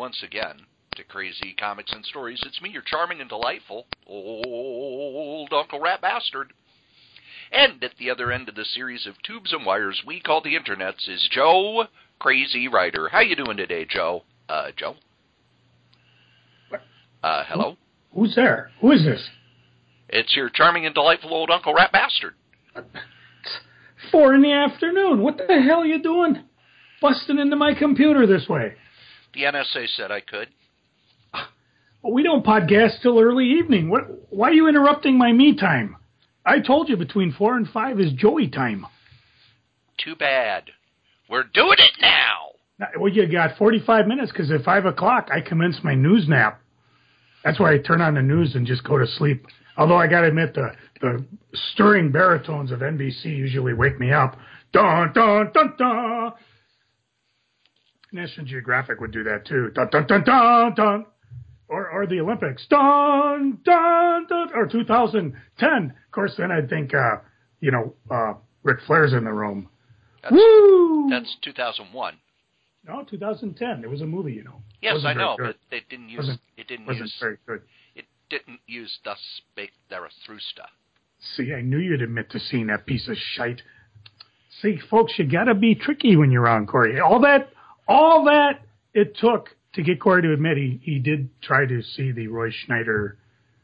once again to Crazy Comics and Stories. It's me, your charming and delightful old Uncle Rat Bastard. And at the other end of the series of tubes and wires we call the internets is Joe Crazy Writer. How you doing today, Joe? Joe? Hello? Who's there? Who is this? It's your charming and delightful old Uncle Rat Bastard. It's 4 PM. What the hell are you doing? Busting into my computer this way. The NSA said I could. Well, we don't podcast till early evening. Why are you interrupting my me time? I told you between 4 and 5 is Joey time. Too bad. We're doing it now. Well, you got 45 minutes because at 5 o'clock I commence my news nap. That's why I turn on the news and just go to sleep. Although I got to admit the stirring baritones of NBC usually wake me up. Dun, dun, dun, dun. National Geographic would do that too. Dun, dun, dun, dun, dun. Or the Olympics. Dun, dun, dun. Or 2010. Of course, then I'd think, Ric Flair's in the room. Woo! That's 2001. No, 2010. It was a movie, you know. Yes, I know, but it didn't use. Wasn't very good. It didn't use "Thus Spake Zarathustra." See, I knew you'd admit to seeing that piece of shite. See, folks, you got to be tricky when you're on Corey. All that it took to get Corey to admit he did try to see the Roy Schneider.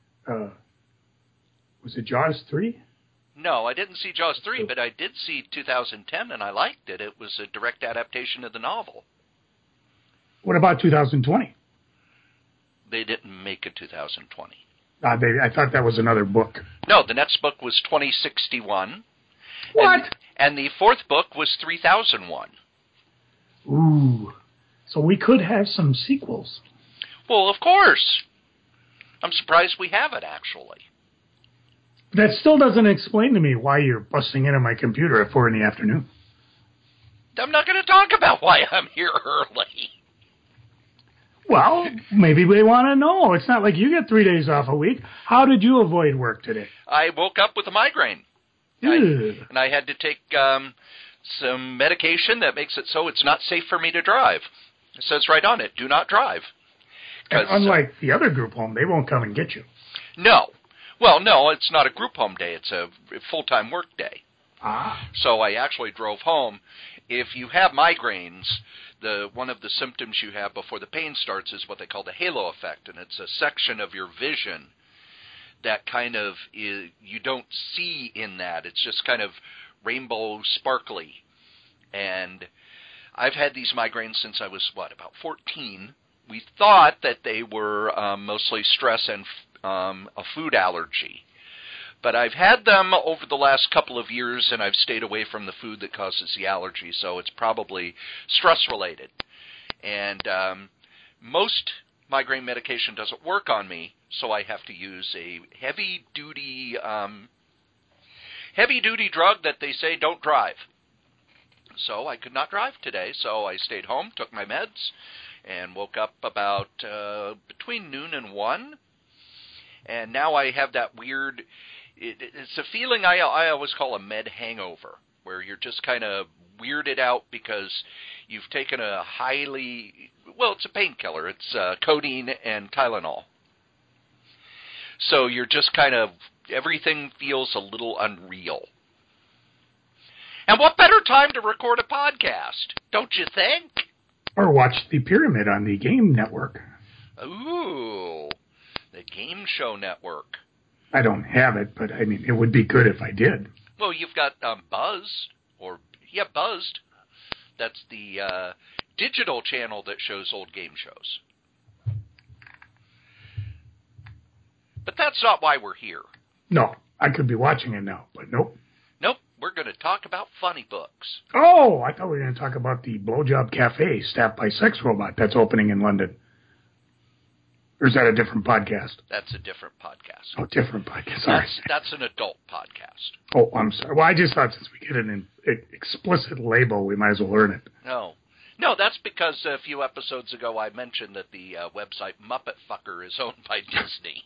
Was it Jaws 3? No, I didn't see Jaws 3, but I did see 2010, and I liked it. It was a direct adaptation of the novel. What about 2020? They didn't make a 2020. I thought that was another book. No, the next book was 2061. What? And the fourth book was 3001. Ooh. So we could have some sequels. Well, of course. I'm surprised we haven't, actually. That still doesn't explain to me why you're busting into my computer at 4 PM. I'm not going to talk about why I'm here early. Well, maybe they want to know. It's not like you get 3 days off a week. How did you avoid work today? I woke up with a migraine. And I had to take some medication that makes it so it's not safe for me to drive. It says right on it, do not drive. And unlike the other group home, they won't come and get you. No. Well, no, it's not a group home day. It's a full-time work day. Ah. So I actually drove home. If you have migraines, one of the symptoms you have before the pain starts is what they call the halo effect, and it's a section of your vision that kind of you don't see in that. It's just kind of rainbow sparkly. And I've had these migraines since I was, about 14. We thought that they were mostly stress and a food allergy. But I've had them over the last couple of years, and I've stayed away from the food that causes the allergy, so it's probably stress-related. And most migraine medication doesn't work on me, so I have to use a heavy-duty drug that they say don't drive. So I could not drive today, so I stayed home, took my meds, and woke up about between noon and 1. And now I have that weird, it's a feeling I always call a med hangover, where you're just kind of weirded out because you've taken a it's a painkiller. It's codeine and Tylenol. So you're just kind of, everything feels a little unreal. And what better time to record a podcast, don't you think? Or watch The Pyramid on the Game Network. Ooh, the Game Show Network. I don't have it, but I mean, it would be good if I did. Well, you've got Buzzed. That's the digital channel that shows old game shows. But that's not why we're here. No, I could be watching it now, but nope. Nope, we're going to talk about funny books. Oh, I thought we were going to talk about the Blowjob Cafe staffed by Sex Robot that's opening in London. Or is that a different podcast? That's a different podcast. Oh, different podcast. Sorry. That's an adult podcast. Oh, I'm sorry. Well, I just thought since we get an explicit label, we might as well learn it. No, that's because a few episodes ago I mentioned that the website Muppet Fucker is owned by Disney.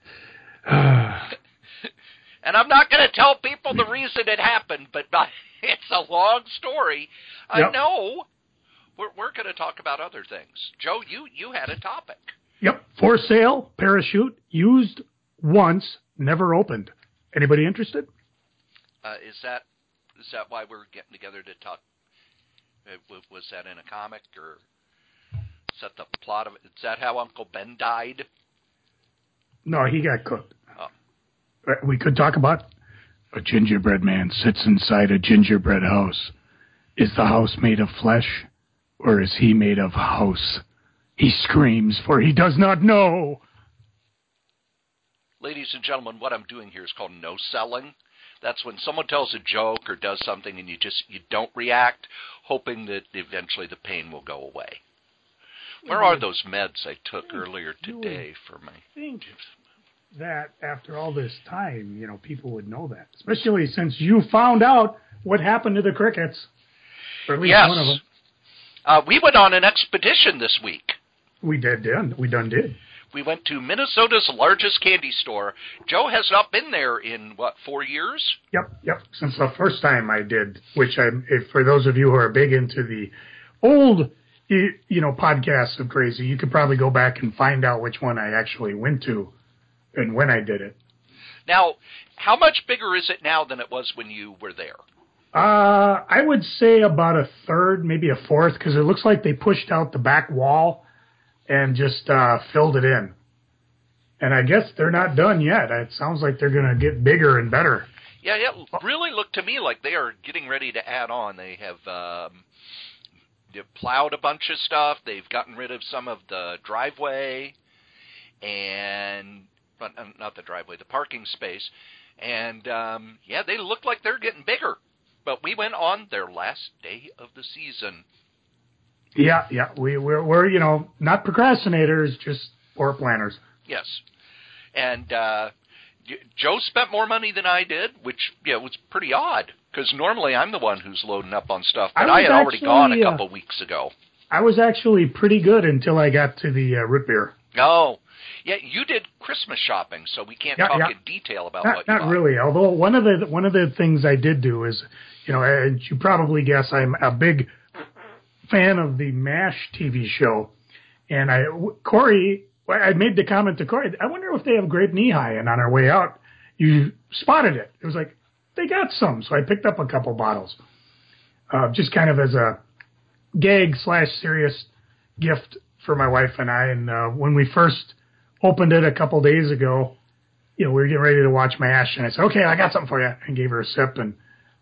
And I'm not going to tell people the reason it happened, but it's a long story. Yep. I know We're going to talk about other things. Joe, you had a topic. Yep. For sale, parachute, used once, never opened. Anybody interested? Is that why we're getting together to talk? Was that in a comic, or is that the plot of it? Is that how Uncle Ben died? No, he got cooked. Oh. We could talk about a gingerbread man sits inside a gingerbread house. Is the house made of flesh, or is he made of house? He screams, for he does not know. Ladies and gentlemen, what I'm doing here is called no-selling. That's when someone tells a joke or does something and you don't react, hoping that eventually the pain will go away. Where are those meds I took earlier today for me? I think that after all this time, people would know that, especially since you found out what happened to the crickets, or at least one of them. We went on an expedition this week. We did. We went to Minnesota's largest candy store. Joe has not been there in, 4 years? Yep. Since the first time I did, which for those of you who are big into the old, podcasts of Crazy, you could probably go back and find out which one I actually went to and when I did it. Now, how much bigger is it now than it was when you were there? I would say about a third, maybe a fourth, because it looks like they pushed out the back wall and just filled it in. And I guess they're not done yet. It sounds like they're going to get bigger and better. Yeah, it really looked to me like they are getting ready to add on. They have they've plowed a bunch of stuff. They've gotten rid of some of the driveway and not the driveway, the parking space. And, they look like they're getting bigger. But we went on their last day of the season. Yeah, we're not procrastinators, just poor planners. Yes. And Joe spent more money than I did, which was pretty odd, because normally I'm the one who's loading up on stuff, but I had already gone a couple weeks ago. I was actually pretty good until I got to the root beer. Oh, yeah, you did Christmas shopping, so we can't talk in detail about what you bought. Not really, although one of the things I did do is, as you probably guess, I'm a big fan of the MASH TV show, and I made the comment to Corey, I wonder if they have grape knee-high, and on our way out, you spotted it. It was like, they got some, so I picked up a couple bottles, just kind of as a gag/serious gift for my wife and I, and when we first opened it a couple days ago, we were getting ready to watch MASH, and I said, okay, I got something for you, and gave her a sip, and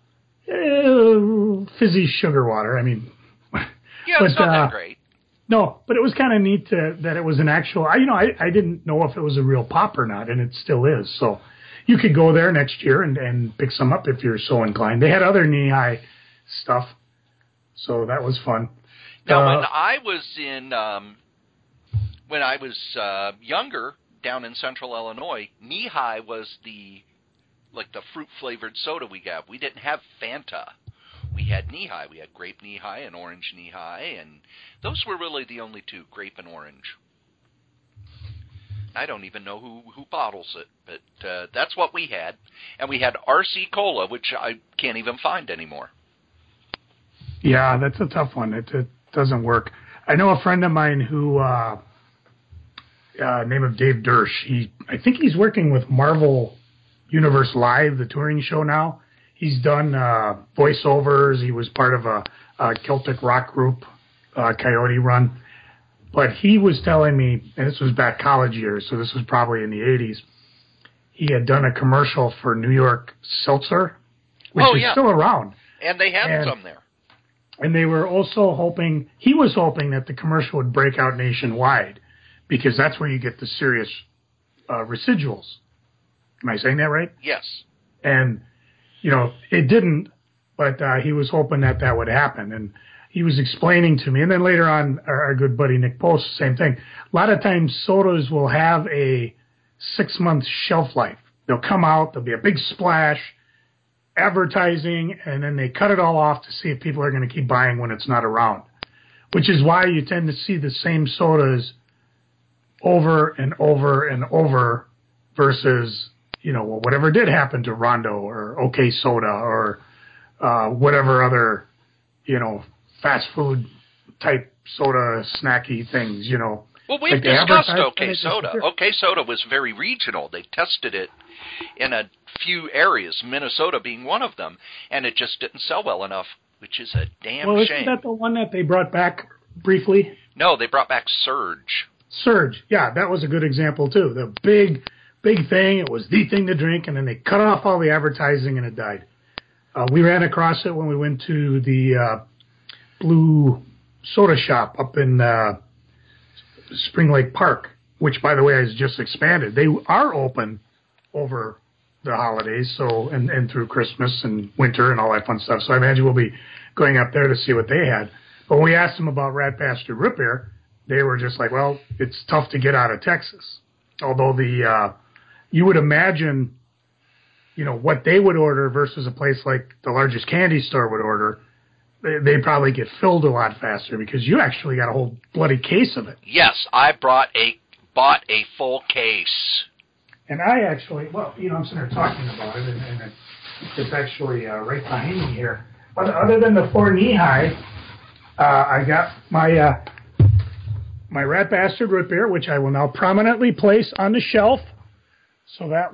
fizzy sugar water, it's not that great. No, but it was kind of neat that it was an actual, I didn't know if it was a real pop or not, and it still is. So you could go there next year and pick some up if you're so inclined. They had other knee-high stuff, so that was fun. Now, when I was younger, down in central Illinois, knee-high was the fruit-flavored soda we got. We didn't have Fanta. We had knee-high. We had grape knee-high and orange knee-high, and those were really the only two, grape and orange. I don't even know who bottles it, but that's what we had. And we had RC Cola, which I can't even find anymore. Yeah, that's a tough one. It doesn't work. I know a friend of mine who, name of Dave Dersh, I think he's working with Marvel Universe Live, the touring show now. He's done voiceovers. He was part of a Celtic rock group, Coyote Run. But he was telling me, and this was back college years, so this was probably in the 80s, he had done a commercial for New York Seltzer, which is still around. And they had some there. And they were also he was hoping that the commercial would break out nationwide, because that's where you get the serious residuals. Am I saying that right? Yes. And it didn't, but he was hoping that would happen. And he was explaining to me, and then later on, our good buddy Nick Post, same thing. A lot of times, sodas will have a 6-month shelf life. They'll come out, there'll be a big splash, advertising, and then they cut it all off to see if people are going to keep buying when it's not around, which is why you tend to see the same sodas over and over and over versus whatever did happen to Rondo or OK Soda or whatever other, fast food type soda snacky things, you know. Well, we've like discussed OK Soda. OK Soda was very regional. They tested it in a few areas, Minnesota being one of them, and it just didn't sell well enough, which is a damn shame. Well, isn't that the one that they brought back briefly? No, they brought back Surge. Surge, yeah, that was a good example, too. The big thing, it was the thing to drink, and then they cut off all the advertising and it died. We ran across it when we went to the Blue Soda Shop up in Spring Lake Park, which, by the way, has just expanded. They are open over the holidays, so and through Christmas and winter and all that fun stuff. So I imagine we'll be going up there to see what they had. But when we asked them about Rat Bastard Root Beer, they were just like, well, it's tough to get out of Texas. Although you would imagine, you know, what they would order versus a place like the largest candy store would order, they probably get filled a lot faster because you actually got a whole bloody case of it. Yes, I bought a full case. And I actually, well, you know, I'm sitting there talking about it, and it's actually right behind me here. But other than the 4 knee high, I got my my Rat Bastard Root Beer, which I will now prominently place on the shelf, so that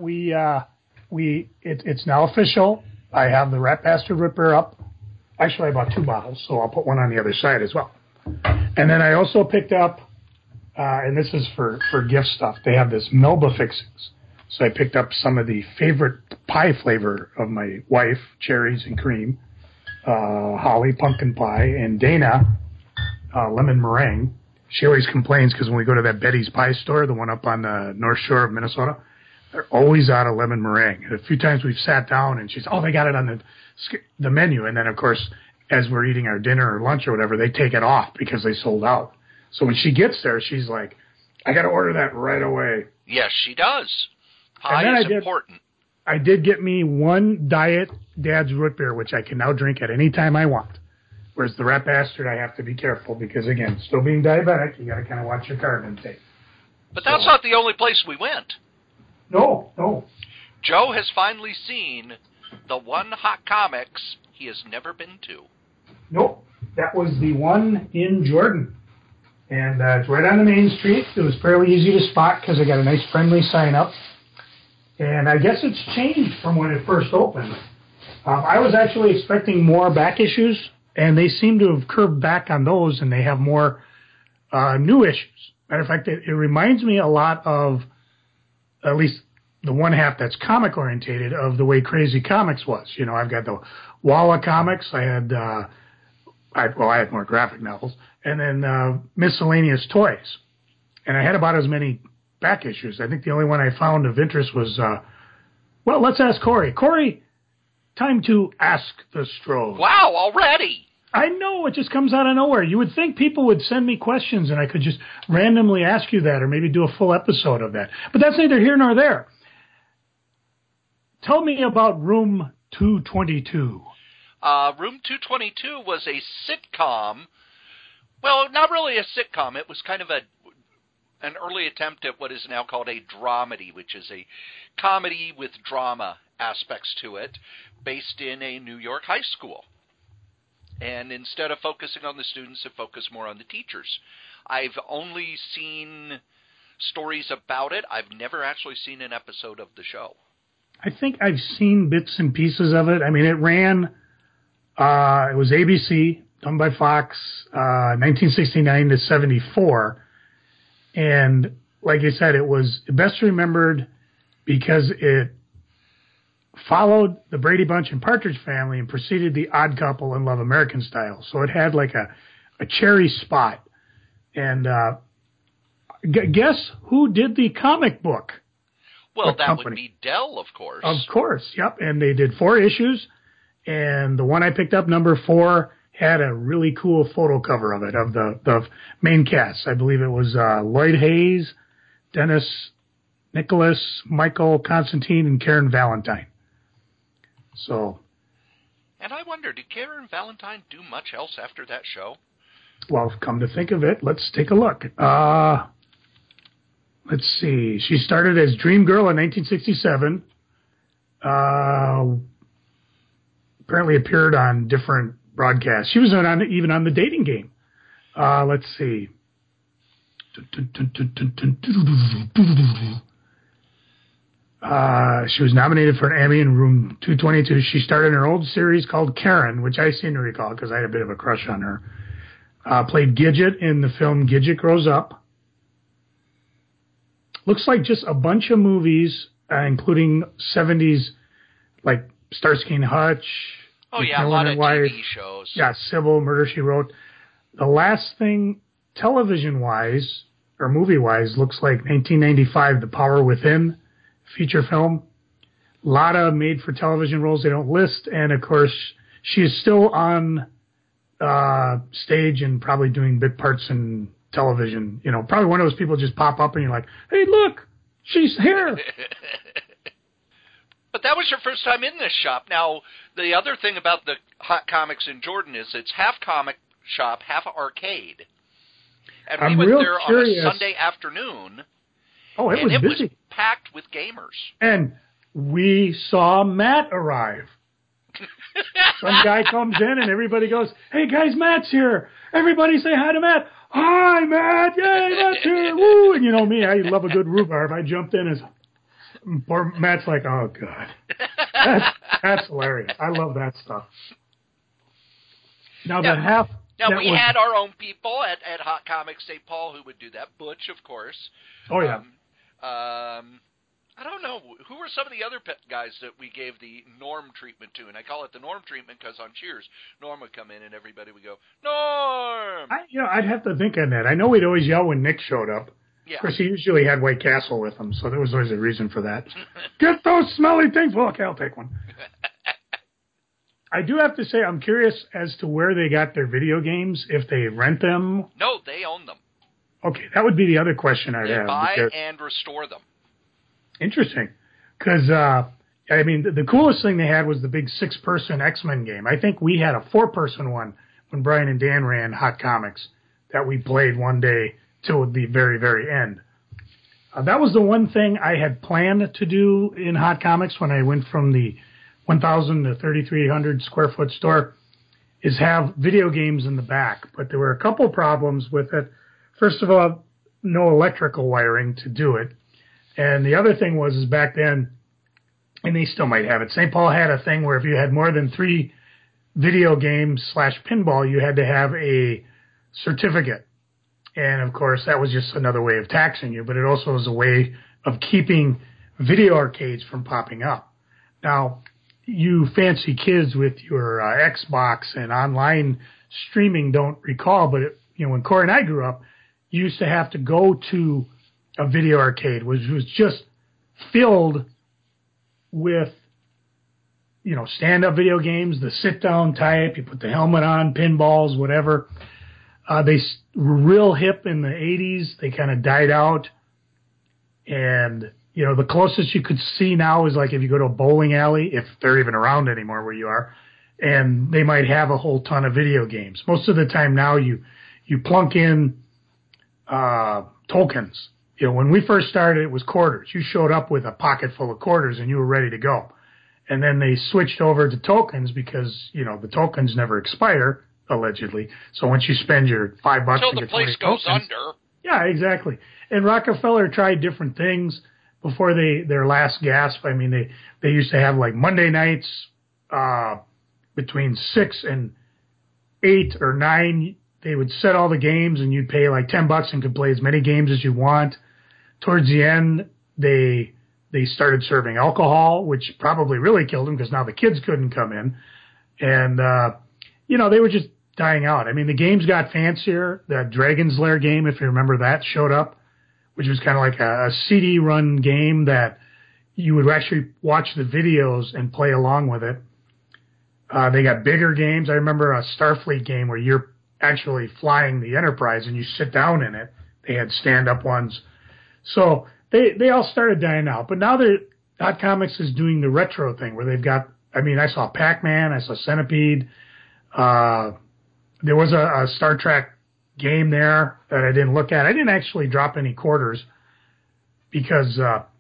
it's now official. I have the Rat Bastard Root Beer up. Actually, I bought 2 bottles, so I'll put one on the other side as well. And then I also picked up, and this is for gift stuff, they have this Melba Fixings. So I picked up some of the favorite pie flavor of my wife, cherries and cream, Holly, pumpkin pie, and Dana, lemon meringue. She always complains because when we go to that Betty's Pie store, the one up on the North Shore of Minnesota, they're always out of lemon meringue. And a few times we've sat down and she's, oh, they got it on the menu. And then, of course, as we're eating our dinner or lunch or whatever, they take it off because they sold out. So when she gets there, she's like, I got to order that right away. Yes, she does. Pie is important. I did get me 1 Diet Dad's Root Beer, which I can now drink at any time I want. Whereas the Rat Bastard, I have to be careful because, again, still being diabetic, you got to kind of watch your carb intake. But that's not the only place we went. No. Joe has finally seen the one Hot Comics he has never been to. Nope. That was the one in Jordan. And it's right on the main street. It was fairly easy to spot because I got a nice friendly sign up. And I guess it's changed from when it first opened. I was actually expecting more back issues, and they seem to have curved back on those, and they have more new issues. Matter of fact, it reminds me a lot of, at least the one half that's comic orientated, of the way Crazy Comics was. You know, I've got the Walla comics. I had more graphic novels, and then miscellaneous toys. And I had about as many back issues. I think the only one I found of interest was, well, let's ask Corey. Corey, time to ask the Strohs. Wow, already? I know, it just comes out of nowhere. You would think people would send me questions and I could just randomly ask you that or maybe do a full episode of that. But that's neither here nor there. Tell me about Room 222. Room 222 was a sitcom. Well, not really a sitcom. It was kind of an early attempt at what is now called a dramedy, which is a comedy with drama aspects to it, based in a New York high school. And instead of focusing on the students, it focused more on the teachers. I've only seen stories about it. I've never actually seen an episode of the show. I think I've seen bits and pieces of it. I mean, it ran, it was ABC, done by Fox, 1969 to 74. And like I said, it was best remembered because it followed the Brady Bunch and Partridge Family and preceded the Odd Couple and Love American Style. So it had like a cherry spot. And guess who did the comic book? Well, that would be Dell, of course. Of course, yep. And they did 4 issues. And the one I picked up, number 4, had a really cool photo cover of it, of the main cast. I believe it was Lloyd Hayes, Dennis Nicholas, Michael Constantine, and Karen Valentine. So. And I wonder, did Karen Valentine do much else after that show? Well, come to think of it, let's take a look. Let's see. She started as Dream Girl in 1967. Apparently appeared on different broadcasts. She was even on The Dating Game. Let's see. She was nominated for an Emmy in Room 222. She starred in her old series called Karen, which I seem to recall because I had a bit of a crush on her. Played Gidget in the film Gidget Grows Up. Looks like just a bunch of movies, including 70s, like Starsky and Hutch. Oh, yeah, a lot of TV shows. Yeah, Sybil, Murder, She Wrote. The last thing, television-wise, or movie-wise, looks like 1995, The Power Within feature film. A lot of made-for-television roles they don't list, and, of course, she is still on stage and probably doing bit parts in television. You know, probably one of those people just pop up and you're like, hey, look, she's here. But that was your first time in this shop. Now, the other thing about the Hot Comics in Jordan is it's half comic shop, half arcade. And we went there on a Sunday afternoon. Oh, it was busy. Was packed with gamers. And we saw Matt arrive. Some guy comes in and everybody goes, hey guys, Matt's here. Everybody say hi to Matt. Hi, Matt. Yay, Matt's here. Woo. And you know me, I love a good rhubarb. I jumped in as poor Matt's like, oh, God. That's hilarious. I love that stuff. Now, we had our own people at Hot Comics St. Paul who would do that. Butch, of course. Oh, yeah. I don't know. Who were some of the other guys that we gave the Norm treatment to? And I call it the Norm treatment because on Cheers, Norm would come in and everybody would go, Norm! I'd have to think on that. I know we'd always yell when Nick showed up. Yeah. Of course, he usually had White Castle with him, so there was always a reason for that. Get those smelly things! Well, okay, I'll take one. I do have to say, I'm curious as to where they got their video games, if they rent them. No, they own them. Okay, that would be the other question I'd have. They buy and restore them. Interesting. Because, I mean, the coolest thing they had was the big 6-person X-Men game. I think we had a 4-person one when Brian and Dan ran Hot Comics that we played one day till the very, very end. That was the one thing I had planned to do in Hot Comics when I went from the 1,000 to 3,300 square foot store, is have video games in the back. But there were a couple problems with it. First of all, no electrical wiring to do it. And the other thing was back then, and they still might have it, St. Paul had a thing where if you had more than 3 video games / pinball, you had to have a certificate. And, of course, that was just another way of taxing you, but it also was a way of keeping video arcades from popping up. Now, you fancy kids with your Xbox and online streaming don't recall, but when Corey and I grew up, you used to have to go to a video arcade, which was just filled with, stand-up video games, the sit-down type. You put the helmet on, pinballs, whatever. They were real hip in the 80s. They kind of died out. And, the closest you could see now is like if you go to a bowling alley, if they're even around anymore where you are, and they might have a whole ton of video games. Most of the time now you plunk in tokens. When we first started, it was quarters. You showed up with a pocket full of quarters and you were ready to go. And then they switched over to tokens because, the tokens never expire, allegedly. So once you spend your $5 until to the get place 20 goes tokens, under. Yeah, exactly. And Rockefeller tried different things before their last gasp. I mean, they used to have like Monday nights between 6 and 8 or 9. They would set all the games and you'd pay like $10 and could play as many games as you want. Towards the end, they started serving alcohol, which probably really killed them because now the kids couldn't come in. And, they were just dying out. I mean, the games got fancier. The Dragon's Lair game, if you remember that, showed up, which was kind of like a CD-run game that you would actually watch the videos and play along with it. They got bigger games. I remember a Starfleet game where you're actually flying the Enterprise and you sit down in it. They had stand-up ones. So they all started dying out. But now Hot Comics is doing the retro thing where they've got, I saw Pac-Man, I saw Centipede. There was a Star Trek game there that I didn't look at. I didn't actually drop any quarters because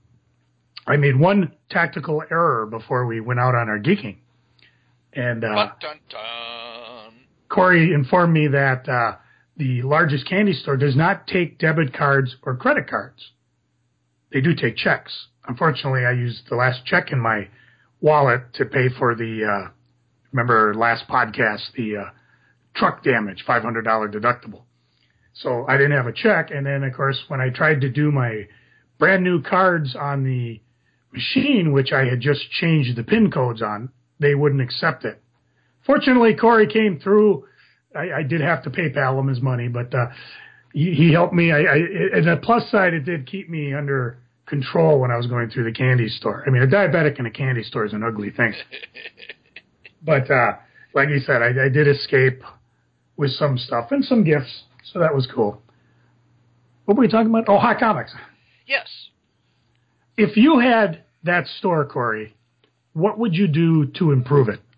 I made one tactical error before we went out on our geeking. And Corey informed me that the largest candy store does not take debit cards or credit cards. They do take checks. Unfortunately, I used the last check in my wallet to pay for the, remember last podcast, the truck damage, $500 deductible. So I didn't have a check. And then, of course, when I tried to do my brand new cards on the machine, which I had just changed the PIN codes on, they wouldn't accept it. Fortunately, Corey came through. I did have to PayPal him his money, but he helped me. And the plus side, it did keep me under control when I was going through the candy store. I mean, a diabetic in a candy store is an ugly thing. But like you said, I did escape with some stuff and some gifts, so that was cool. What were we talking about? Oh, Hot Comics. Yes. If you had that store, Corey, what would you do to improve it?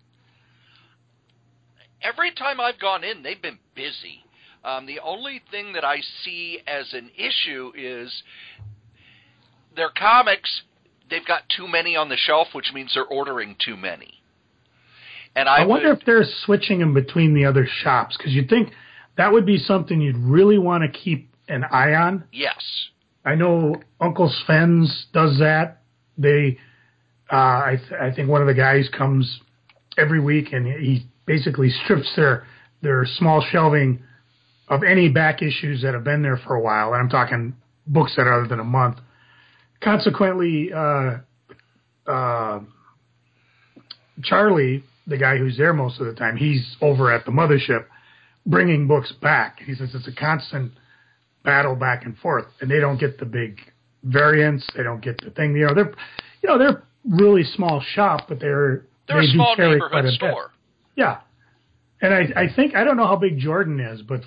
Every time I've gone in, they've been busy. The only thing that I see as an issue is their comics, they've got too many on the shelf, which means they're ordering too many. And I wonder if they're switching them between the other shops, because you'd think that would be something you'd really want to keep an eye on. Yes. I know Uncle Sven's does that. They, I think one of the guys comes every week and he basically strips their small shelving of any back issues that have been there for a while. And I'm talking books that are other than a month. Consequently, Charlie, the guy who's there most of the time, he's over at the mothership bringing books back. He says it's a constant battle back and forth, and they don't get the big variants. They don't get the thing. They're really small shop, but they're a small neighborhood store. Yeah, and I think I don't know how big Jordan is, but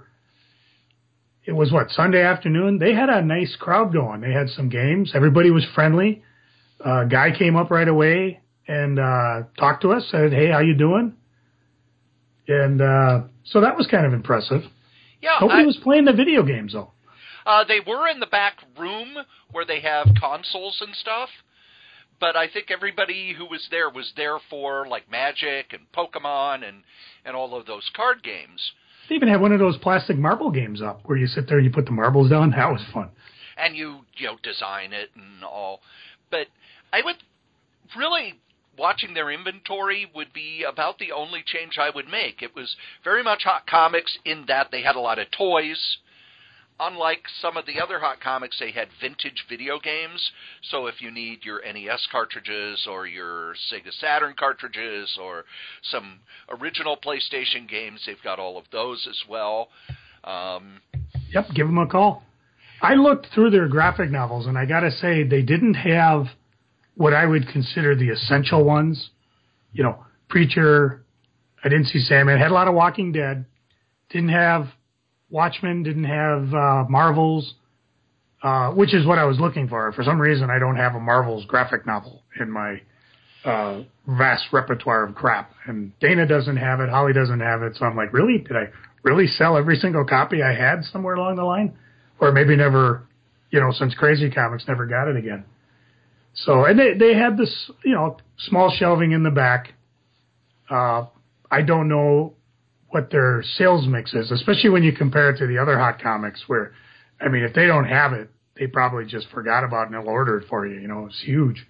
it was Sunday afternoon. They had a nice crowd going. They had some games. Everybody was friendly. Guy came up right away and talked to us. Said, "Hey, how you doing?" And so that was kind of impressive. Yeah, nobody was playing the video games though. They were in the back room where they have consoles and stuff, but I think everybody who was there for like Magic and Pokemon and all of those card games. They even had one of those plastic marble games up where you sit there and you put the marbles down. That was fun. And you design it and all. But I would really, watching their inventory would be about the only change I would make. It was very much Hot Comics in that they had a lot of toys. Unlike some of the other Hot Comics, they had vintage video games. So if you need your NES cartridges or your Sega Saturn cartridges or some original PlayStation games, they've got all of those as well. Yep, give them a call. I looked through their graphic novels, and I got to say, they didn't have what I would consider the essential ones. Preacher, I didn't see Sandman. Had a lot of Walking Dead. Didn't have Watchmen, didn't have Marvels, which is what I was looking for. For some reason, I don't have a Marvels graphic novel in my vast repertoire of crap. And Dana doesn't have it. Holly doesn't have it. So I'm like, really? Did I really sell every single copy I had somewhere along the line? Or maybe never, since Crazy Comics never got it again. So, and they had this, small shelving in the back. I don't know what their sales mix is, especially when you compare it to the other Hot Comics where, if they don't have it, they probably just forgot about it and they'll order it for you. It's huge.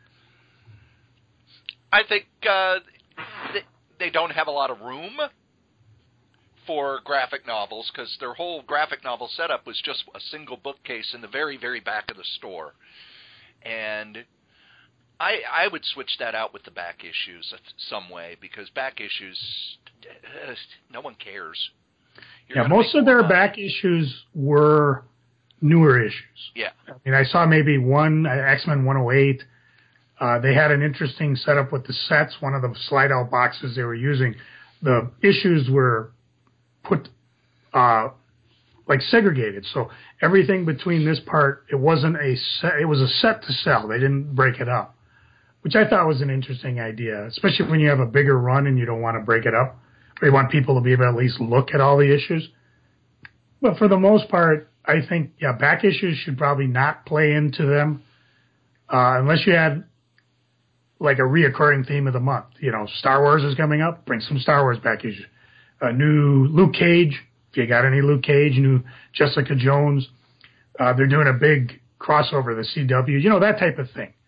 I think they don't have a lot of room for graphic novels because their whole graphic novel setup was just a single bookcase in the very, very back of the store. And I would switch that out with the back issues some way because back issues, no one cares. Most of their back issues were newer issues. Yeah. I saw maybe one, X-Men 108. They had an interesting setup with the sets. One of the slide-out boxes they were using, the issues were put segregated. So everything between this part, it wasn't a set. It was a set to sell. They didn't break it up, which I thought was an interesting idea, especially when you have a bigger run and you don't want to break it up, or you want people to be able to at least look at all the issues. But for the most part, I think, back issues should probably not play into them unless you had like a reoccurring theme of the month. Star Wars is coming up. Bring some Star Wars back issues. A new Luke Cage If you got any Luke Cage, new Jessica Jones, they're doing a big crossover, the CW, that type of thing.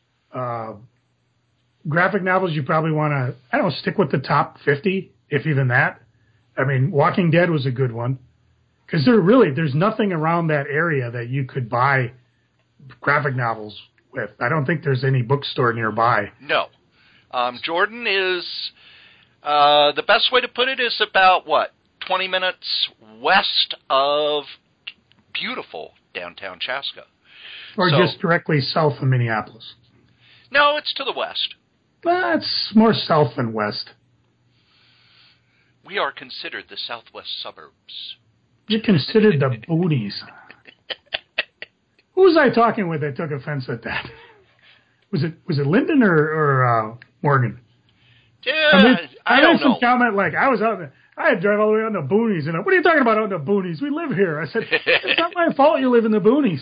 Graphic novels, you probably want to, stick with the top 50, if even that. I mean, Walking Dead was a good one. Because there's nothing around that area that you could buy graphic novels with. I don't think there's any bookstore nearby. No. Jordan is, the best way to put it is about, 20 minutes west of beautiful downtown Chaska. Or just directly south of Minneapolis. No, it's to the west. It's more south than west. We are considered the southwest suburbs. You're considered the boonies. Who was I talking with that took offense at that? Was it Lyndon or Morgan? Yeah, I don't know. Some comment like, I had to drive all the way out in the boonies. And what are you talking about out in the boonies? We live here. I said, it's not my fault you live in the boonies.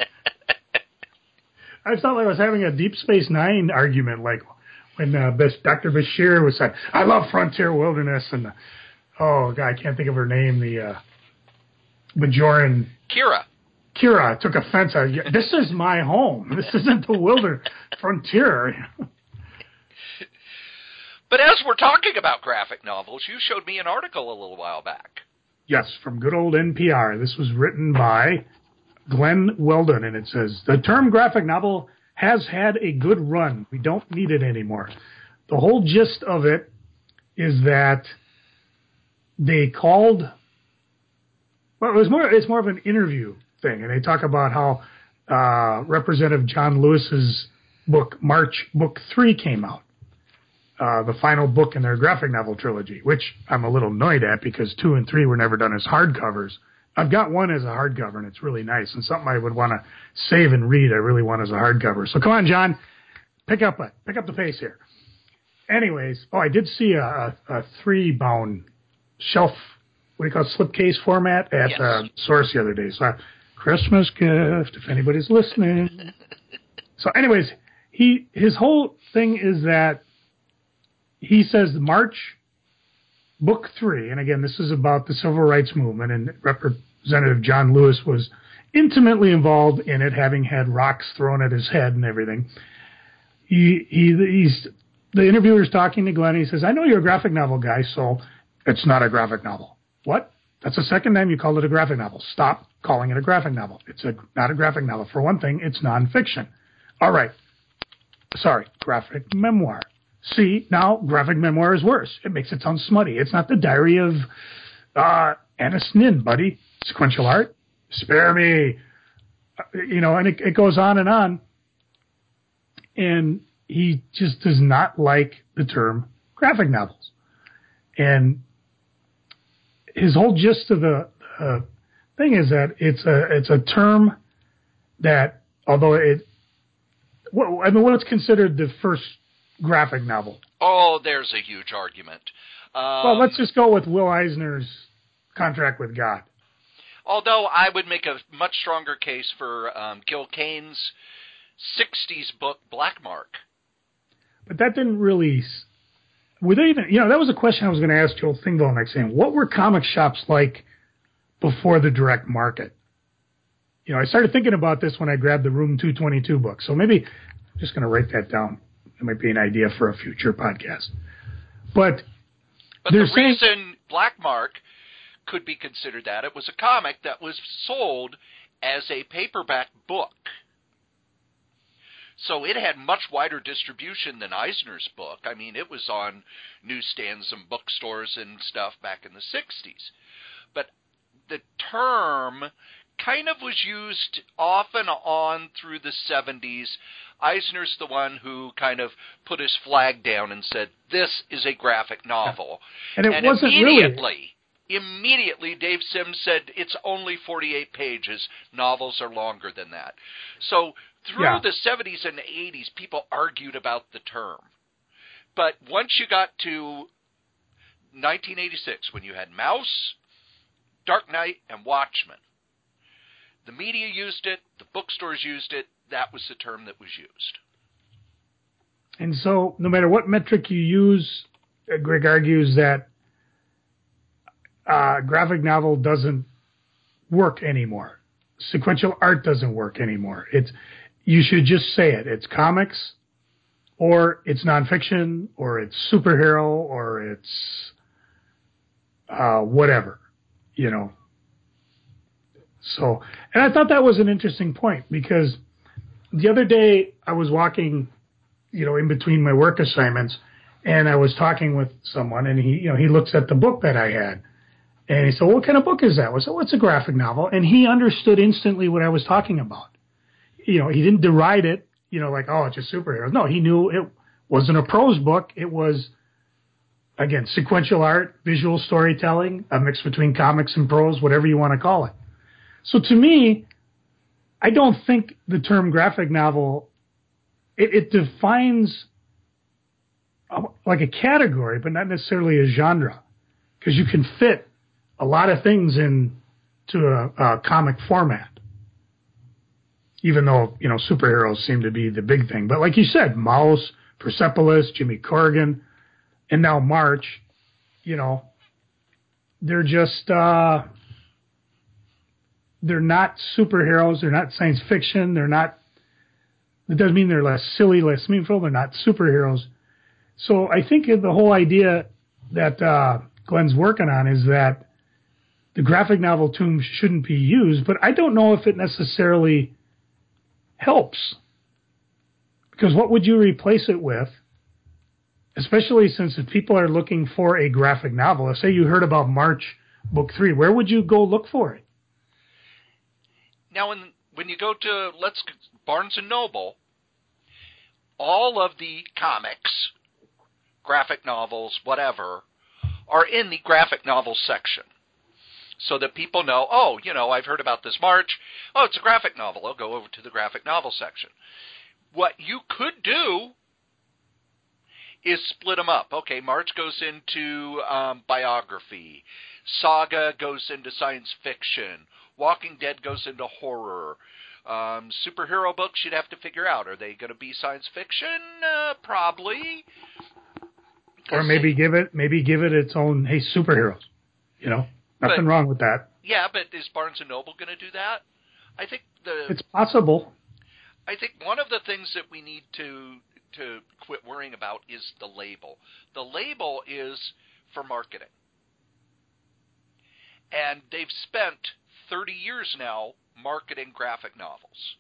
I felt like I was having a Deep Space Nine argument, like when Dr. Bashir was saying, I love Frontier Wilderness. And, God, I can't think of her name, the Bajoran. Kira took offense. This is my home. This isn't the wilderness frontier. But as we're talking about graphic novels, you showed me an article a little while back. Yes, from good old NPR. This was written by Glenn Weldon, and it says, the term graphic novel has had a good run. We don't need it anymore. The whole gist of it is that they called, it's more of an interview thing, and they talk about how Representative John Lewis's book, March, Book 3 came out. The final book in their graphic novel trilogy, which I'm a little annoyed at because 2 and 3 were never done as hardcovers. I've got one as a hardcover, and it's really nice, and something I would want to save and read. I really want as a hardcover. So come on, John, pick up the pace here. Anyways, I did see a 3-bound shelf, what do you call it, slipcase format at Source the other day. So Christmas gift, if anybody's listening. So anyways, his whole thing is that he says March, Book 3, and again, this is about the Civil Rights Movement, and Representative John Lewis was intimately involved in it, having had rocks thrown at his head and everything. He's the interviewer's talking to Glenn. He says, I know you're a graphic novel guy, so it's not a graphic novel. What? That's the second time you called it a graphic novel. Stop calling it a graphic novel. It's not a graphic novel. For one thing, it's nonfiction. All right. Sorry, graphic memoir. See, now graphic memoir is worse. It makes it sound smutty. It's not the diary of Annis Nin, buddy. Sequential art. Spare me. And it goes on and on. And he just does not like the term graphic novels. And his whole gist of the thing is that it's a term that, although what's considered the first graphic novel? Oh, there's a huge argument. Well, let's just go with Will Eisner's Contract with God. Although I would make a much stronger case for Gil Kane's 60s book, Black Mark. But that didn't really... Were they even... that was a question I was going to ask Joel Thingvall next time. What were comic shops like before the direct market? I started thinking about this when I grabbed the Room 222 book. So maybe I'm just going to write that down. It might be an idea for a future podcast. But the reason Black Mark could be considered that, it was a comic that was sold as a paperback book. So it had much wider distribution than Eisner's book. I mean, it was on newsstands and bookstores and stuff back in the 60s. But the term kind of was used off and on through the 70s. Eisner's the one who kind of put his flag down and said, this is a graphic novel. And it wasn't Immediately, Dave Sims said, it's only 48 pages. Novels are longer than that. So through the 70s and 80s, people argued about the term. But once you got to 1986, when you had Mouse, Dark Knight, and Watchmen, the media used it, the bookstores used it, that was the term that was used. And so no matter what metric you use, Greg argues that graphic novel doesn't work anymore. Sequential art doesn't work anymore. You should just say it. It's comics, or it's nonfiction, or it's superhero, or it's whatever, you know. So, and I thought that was an interesting point, because the other day I was walking, you know, in between my work assignments, and I was talking with someone, and he looks at the book that I had, and he said, "What kind of book is that?" I said, "Well, it's a graphic novel," and he understood instantly what I was talking about. You know, he didn't deride it, you know, like, "Oh, it's just superheroes." No, he knew it wasn't a prose book. It was, again, sequential art, visual storytelling, a mix between comics and prose, whatever you want to call it. So to me, I don't think the term graphic novel, it defines like a category, but not necessarily a genre, because you can fit a lot of things into a comic format, even though, you know, superheroes seem to be the big thing. But like you said, Mouse, Persepolis, Jimmy Corrigan, and now March, you know, they're just, they're not superheroes. They're not science fiction. They're not, it doesn't mean they're less silly, less meaningful. They're not superheroes. So I think the whole idea that Glenn's working on is that the graphic novel term shouldn't be used, but I don't know if it necessarily helps. Because what would you replace it with? Especially since if people are looking for a graphic novel, if say you heard about March Book 3, where would you go look for it? Now, when you go to Barnes & Noble, all of the comics, graphic novels, whatever, are in the graphic novel section. So that people know, oh, you know, I've heard about this March. Oh, it's a graphic novel. I'll go over to the graphic novel section. What you could do is split them up. Okay, March goes into biography. Saga goes into science fiction. Walking Dead goes into horror. Superhero books, you'd have to figure out, are they going to be science fiction? Probably. Or maybe give it its own, hey, superheroes. You know, nothing wrong with that. Yeah, but is Barnes & Noble going to do that? I think it's possible. I think one of the things that we need to quit worrying about is the label. The label is for marketing. And they've spent 30 years now marketing graphic novels.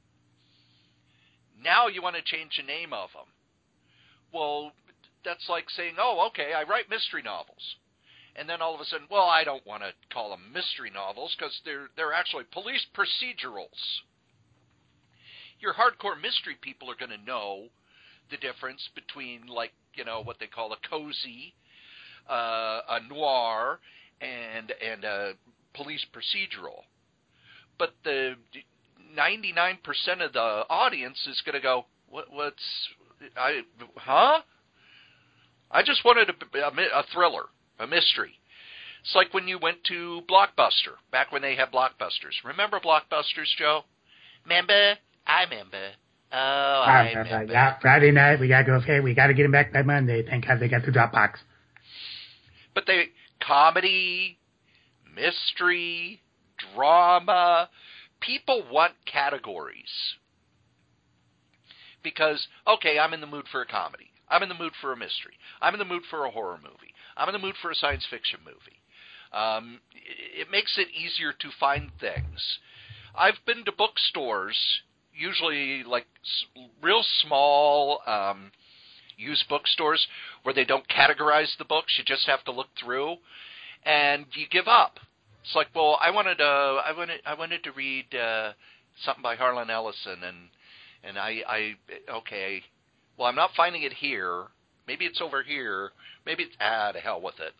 Now you want to change the name of them. Well, that's like saying, oh, okay, I write mystery novels. And then all of a sudden, well, I don't want to call them mystery novels because they're actually police procedurals. Your hardcore mystery people are going to know the difference between, like, you know, what they call a cozy, a noir, and a police procedural. But the 99% of the audience is going to go, I just wanted a thriller, a mystery. It's like when you went to Blockbuster, back when they had Blockbusters. Remember Blockbusters, Joe? Remember? I remember. Oh, I remember. Yeah, Friday night, we got to go, okay, we got to get him back by Monday. Thank God they got the Dropbox. But comedy, mystery, drama, people want categories. Because, okay, I'm in the mood for a comedy. I'm in the mood for a mystery. I'm in the mood for a horror movie. I'm in the mood for a science fiction movie. It makes it easier to find things. I've been to bookstores, usually like real small used bookstores where they don't categorize the books. You just have to look through, and you give up. It's like, well, I wanted to read something by Harlan Ellison, and okay. Well, I'm not finding it here. Maybe it's over here. Maybe it's, to hell with it.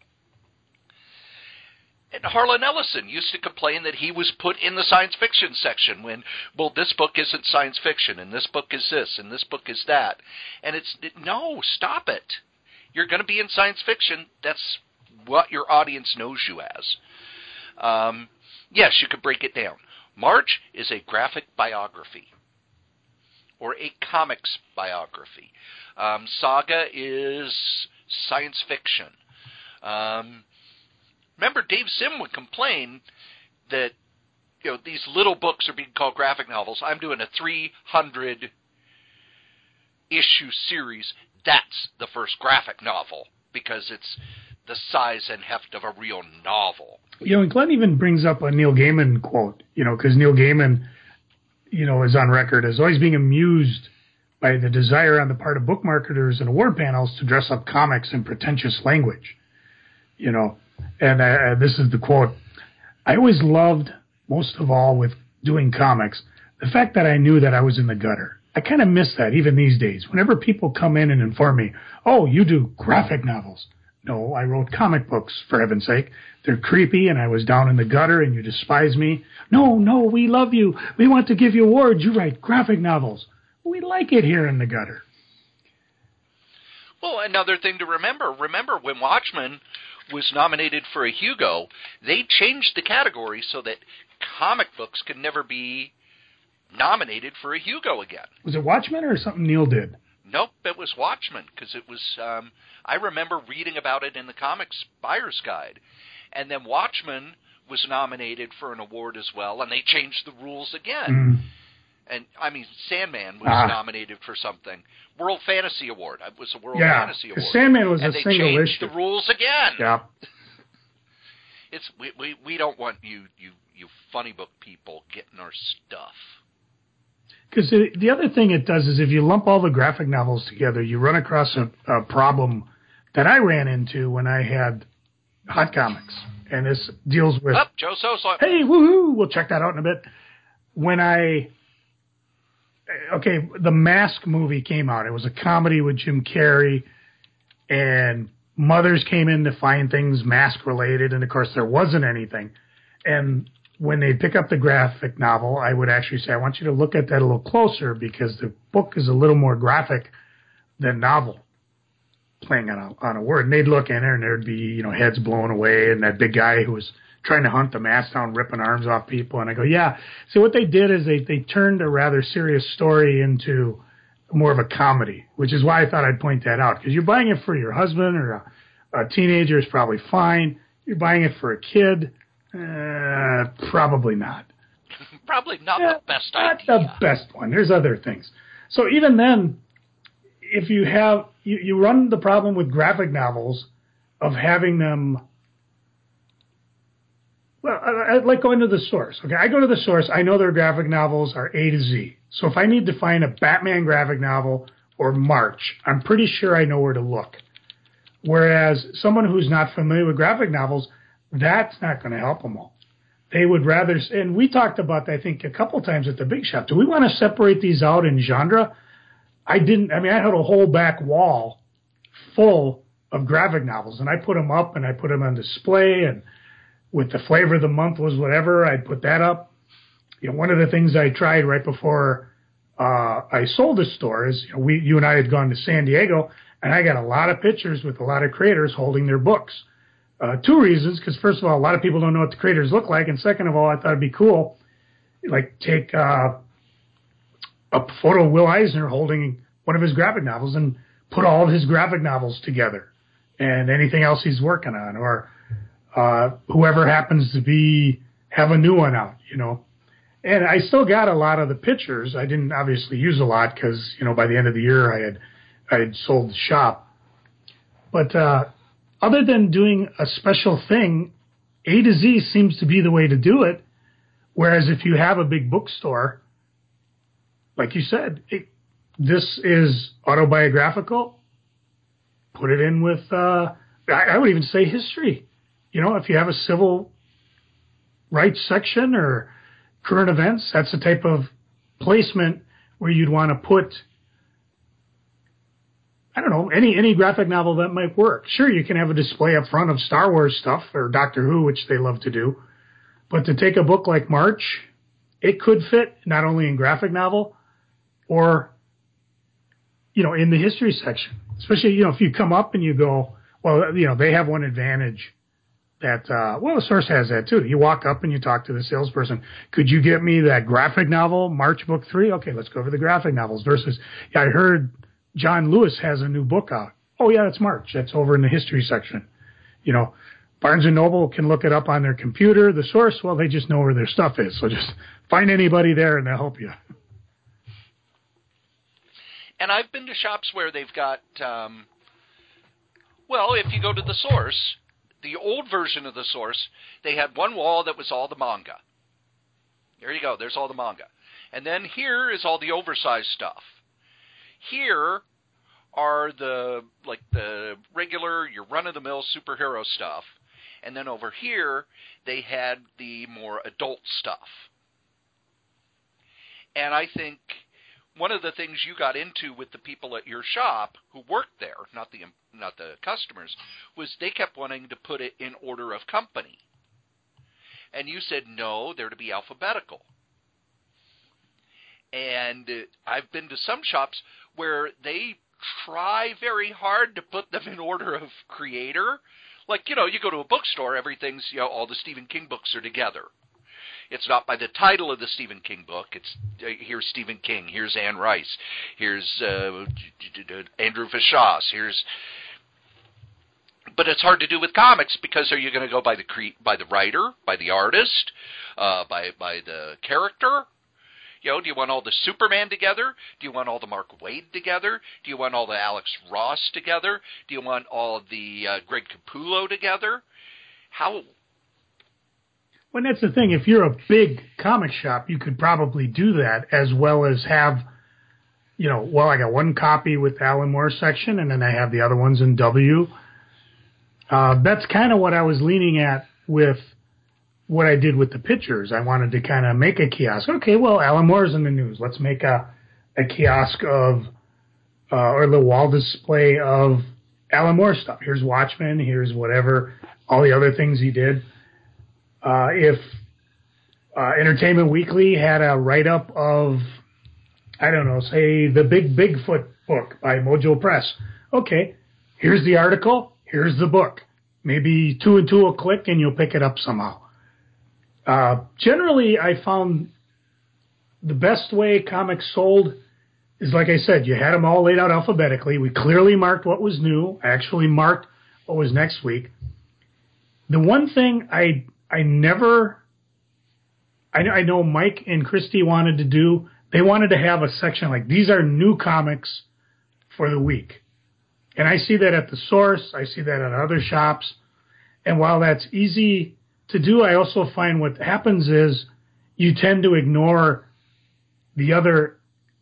And Harlan Ellison used to complain that he was put in the science fiction section when, well, this book isn't science fiction, and this book is this, and this book is that. And no, stop it. You're going to be in science fiction. That's what your audience knows you as. Yes, you could break it down. March is a graphic biography, or a comics biography. Saga is science fiction. Remember, Dave Sim would complain that, you know, these little books are being called graphic novels. I'm doing a 300 issue series. That's the first graphic novel because it's the size and heft of a real novel. You know, and Glenn even brings up a Neil Gaiman quote, you know, because Neil Gaiman, you know, is on record as always being amused by the desire on the part of book marketers and award panels to dress up comics in pretentious language, you know. And this is the quote: "I always loved, most of all with doing comics, the fact that I knew that I was in the gutter. I kind of miss that even these days. Whenever people come in and inform me, oh, you do graphic novels. No, I wrote comic books, for heaven's sake. They're creepy and I was down in the gutter and you despise me. No, we love you. We want to give you awards. You write graphic novels. We like it here in the gutter." Well, another thing to remember when Watchmen was nominated for a Hugo, they changed the category so that comic books could never be nominated for a Hugo again. Was it Watchmen or something Neil did? Nope, it was Watchmen, because it was, I remember reading about it in the Comics Buyer's Guide. And then Watchmen was nominated for an award as well, and they changed the rules again. And, I mean, Sandman was nominated for something. World Fantasy Award. It was a World Fantasy Award. Sandman was and a single issue. And they changed the rules again. Yeah. It's we don't want you funny book people getting our stuff. Because the other thing it does is if you lump all the graphic novels together, you run across a problem that I ran into when I had Hot Comics. And this deals with... Joe Sosa. Hey, woohoo! We'll check that out in a bit. The Mask movie came out. It was a comedy with Jim Carrey, and mothers came in to find things mask-related, and, of course, there wasn't anything. And when they pick up the graphic novel, I would actually say, I want you to look at that a little closer because the book is a little more graphic than novel, playing on a word. And they'd look in there, and there'd be, you know, heads blown away, and that big guy who was trying to hunt the mask down, ripping arms off people. And I go, yeah. So what they did is they turned a rather serious story into more of a comedy, which is why I thought I'd point that out. Because you're buying it for your husband or a teenager is probably fine. You're buying it for a kid, probably not. Probably not the best idea. Not the best one. There's other things. So even then, if you have, you run the problem with graphic novels of having them. Well, I like going to the source. Okay, I go to the source. I know their graphic novels are A to Z. So if I need to find a Batman graphic novel or March, I'm pretty sure I know where to look. Whereas someone who's not familiar with graphic novels, that's not going to help them all. They would rather, and we talked about that, I think, a couple times at the Big Shop. Do we want to separate these out in genre? I didn't. I mean, I had a whole back wall full of graphic novels, and I put them up and I put them on display, and with the flavor of the month was whatever, I'd put that up. You know, one of the things I tried right before I sold the store is, you know, you and I had gone to San Diego, and I got a lot of pictures with a lot of creators holding their books. Two reasons, because first of all, a lot of people don't know what the creators look like, and second of all, I thought it'd be cool, like take a photo of Will Eisner holding one of his graphic novels and put all of his graphic novels together and anything else he's working on, or whoever happens to have a new one out, you know. And I still got a lot of the pictures. I didn't obviously use a lot because, you know, by the end of the year I had sold the shop. But other than doing a special thing, A to Z seems to be the way to do it. Whereas if you have a big bookstore, like you said, this is autobiographical, put it in with, I would even say history. You know, if you have a civil rights section or current events, that's the type of placement where you'd want to put, I don't know, any graphic novel that might work. Sure, you can have a display up front of Star Wars stuff or Doctor Who, which they love to do. But to take a book like March, it could fit not only in graphic novel or, you know, in the history section. Especially, you know, if you come up and you go, well, you know, they have one advantage that, the source has that too. You walk up and you talk to the salesperson. Could you get me that graphic novel, March Book 3? Okay, let's go over the graphic novels versus, yeah, I heard John Lewis has a new book out. Oh, yeah, that's March. That's over in the history section. You know, Barnes & Noble can look it up on their computer. The source, well, they just know where their stuff is. So just find anybody there and they'll help you. And I've been to shops where they've got, well, if you go to the source, the old version of the source, they had one wall that was all the manga. There you go. There's all the manga. And then here is all the oversized stuff. Here are the regular, your run-of-the-mill superhero stuff. And then over here, they had the more adult stuff. And I think one of the things you got into with the people at your shop who worked there, not the customers, was they kept wanting to put it in order of company. And you said, no, they're to be alphabetical. And I've been to some shops where they try very hard to put them in order of creator. Like, you go to a bookstore, everything's, all the Stephen King books are together. It's not by the title of the Stephen King book. It's here's Stephen King, here's Anne Rice, here's Andrew Vachon, But it's hard to do with comics because are you going to go by the writer, by the artist, by the character? Do you want all the Superman together? Do you want all the Mark Waid together? Do you want all the Alex Ross together? Do you want all the Greg Capullo together? How? Well, that's the thing. If you're a big comic shop, you could probably do that as well as have, I got one copy with Alan Moore section, and then I have the other ones in W. That's kind of what I was leaning at with what I did with the pictures. I wanted to kind of make a kiosk. Okay, well, Alan Moore's in the news. Let's make a kiosk of, or the wall display of Alan Moore stuff. Here's Watchmen. Here's whatever, all the other things he did. If Entertainment Weekly had a write-up of, I don't know, say the Big Bigfoot book by Mojo Press. Okay, here's the article. Here's the book. Maybe 2 and 2 will click and you'll pick it up somehow. Generally, I found the best way comics sold is, like I said, you had them all laid out alphabetically. We clearly marked what was new. I actually marked what was next week. The one thing I know Mike and Christy wanted to do, they wanted to have a section like, these are new comics for the week. And I see that at the source. I see that at other shops. And while that's easy to do, I also find what happens is you tend to ignore the other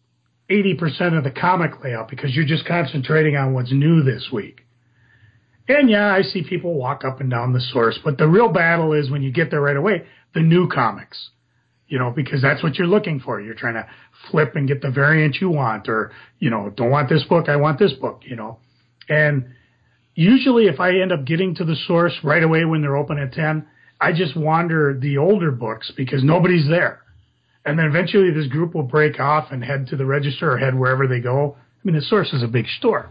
80% of the comic layout because you're just concentrating on what's new this week. And yeah, I see people walk up and down the source, but the real battle is when you get there right away, the new comics, because that's what you're looking for. You're trying to flip and get the variant you want, or, don't want this book, I want this book, And usually if I end up getting to the source right away when they're open at 10, I just wander the older books because nobody's there. And then eventually this group will break off and head to the register or head wherever they go. I mean, the source is a big store.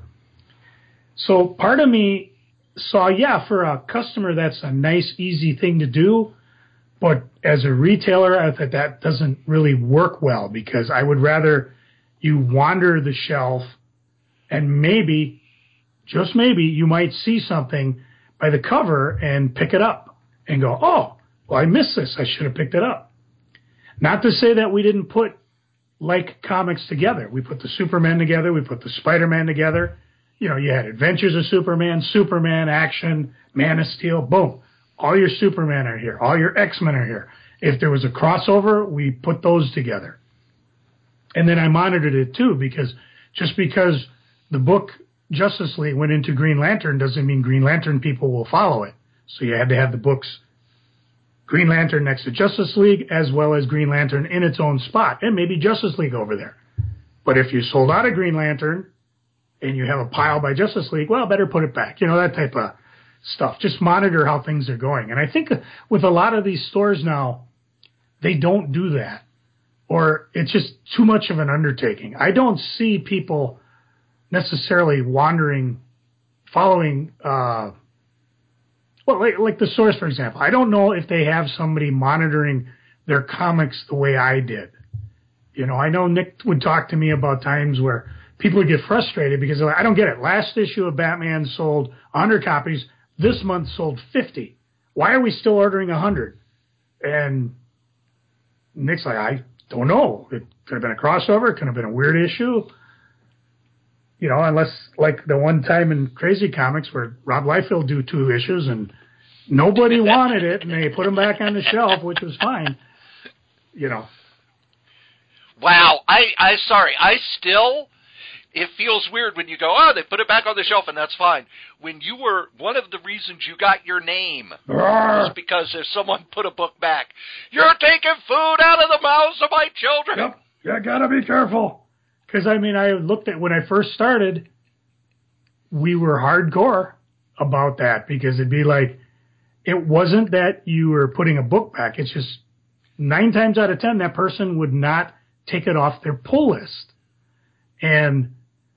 So part of me saw, for a customer, that's a nice, easy thing to do. But as a retailer, I thought that doesn't really work well because I would rather you wander the shelf and maybe, just maybe, you might see something by the cover and pick it up and go, oh, well, I missed this. I should have picked it up. Not to say that we didn't put like comics together. We put the Superman together. We put the Spider-Man together. You had Adventures of Superman, Superman, Action, Man of Steel, boom. All your Superman are here. All your X-Men are here. If there was a crossover, we put those together. And then I monitored it too, because just because the book Justice League went into Green Lantern doesn't mean Green Lantern people will follow it. So you had to have the books Green Lantern next to Justice League as well as Green Lantern in its own spot, and maybe Justice League over there. But if you sold out of Green Lantern and you have a pile by Justice League, well, better put it back. That type of stuff. Just monitor how things are going. And I think with a lot of these stores now, they don't do that. Or it's just too much of an undertaking. I don't see people necessarily wandering, following, like the source, for example. I don't know if they have somebody monitoring their comics the way I did. I know Nick would talk to me about times where people would get frustrated because they're like, I don't get it. Last issue of Batman sold 100 copies. this month sold 50. Why are we still ordering 100? And Nick's like, I don't know. It could have been a crossover. It could have been a weird issue. You know, unless like the one time in Crazy Comics where Rob Liefeld do 2 issues and nobody wanted it and they put them back on the shelf, which was fine. You know. Wow. Sorry. It feels weird when you go, oh, they put it back on the shelf and that's fine. When you were, one of the reasons you got your name was because if someone put a book back, you're taking food out of the mouths of my children. Yep. You gotta be careful. Because, I mean, I looked at, when I first started, we were hardcore about that because it'd be like, it wasn't that you were putting a book back. It's just 9 times out of 10, that person would not take it off their pull list. And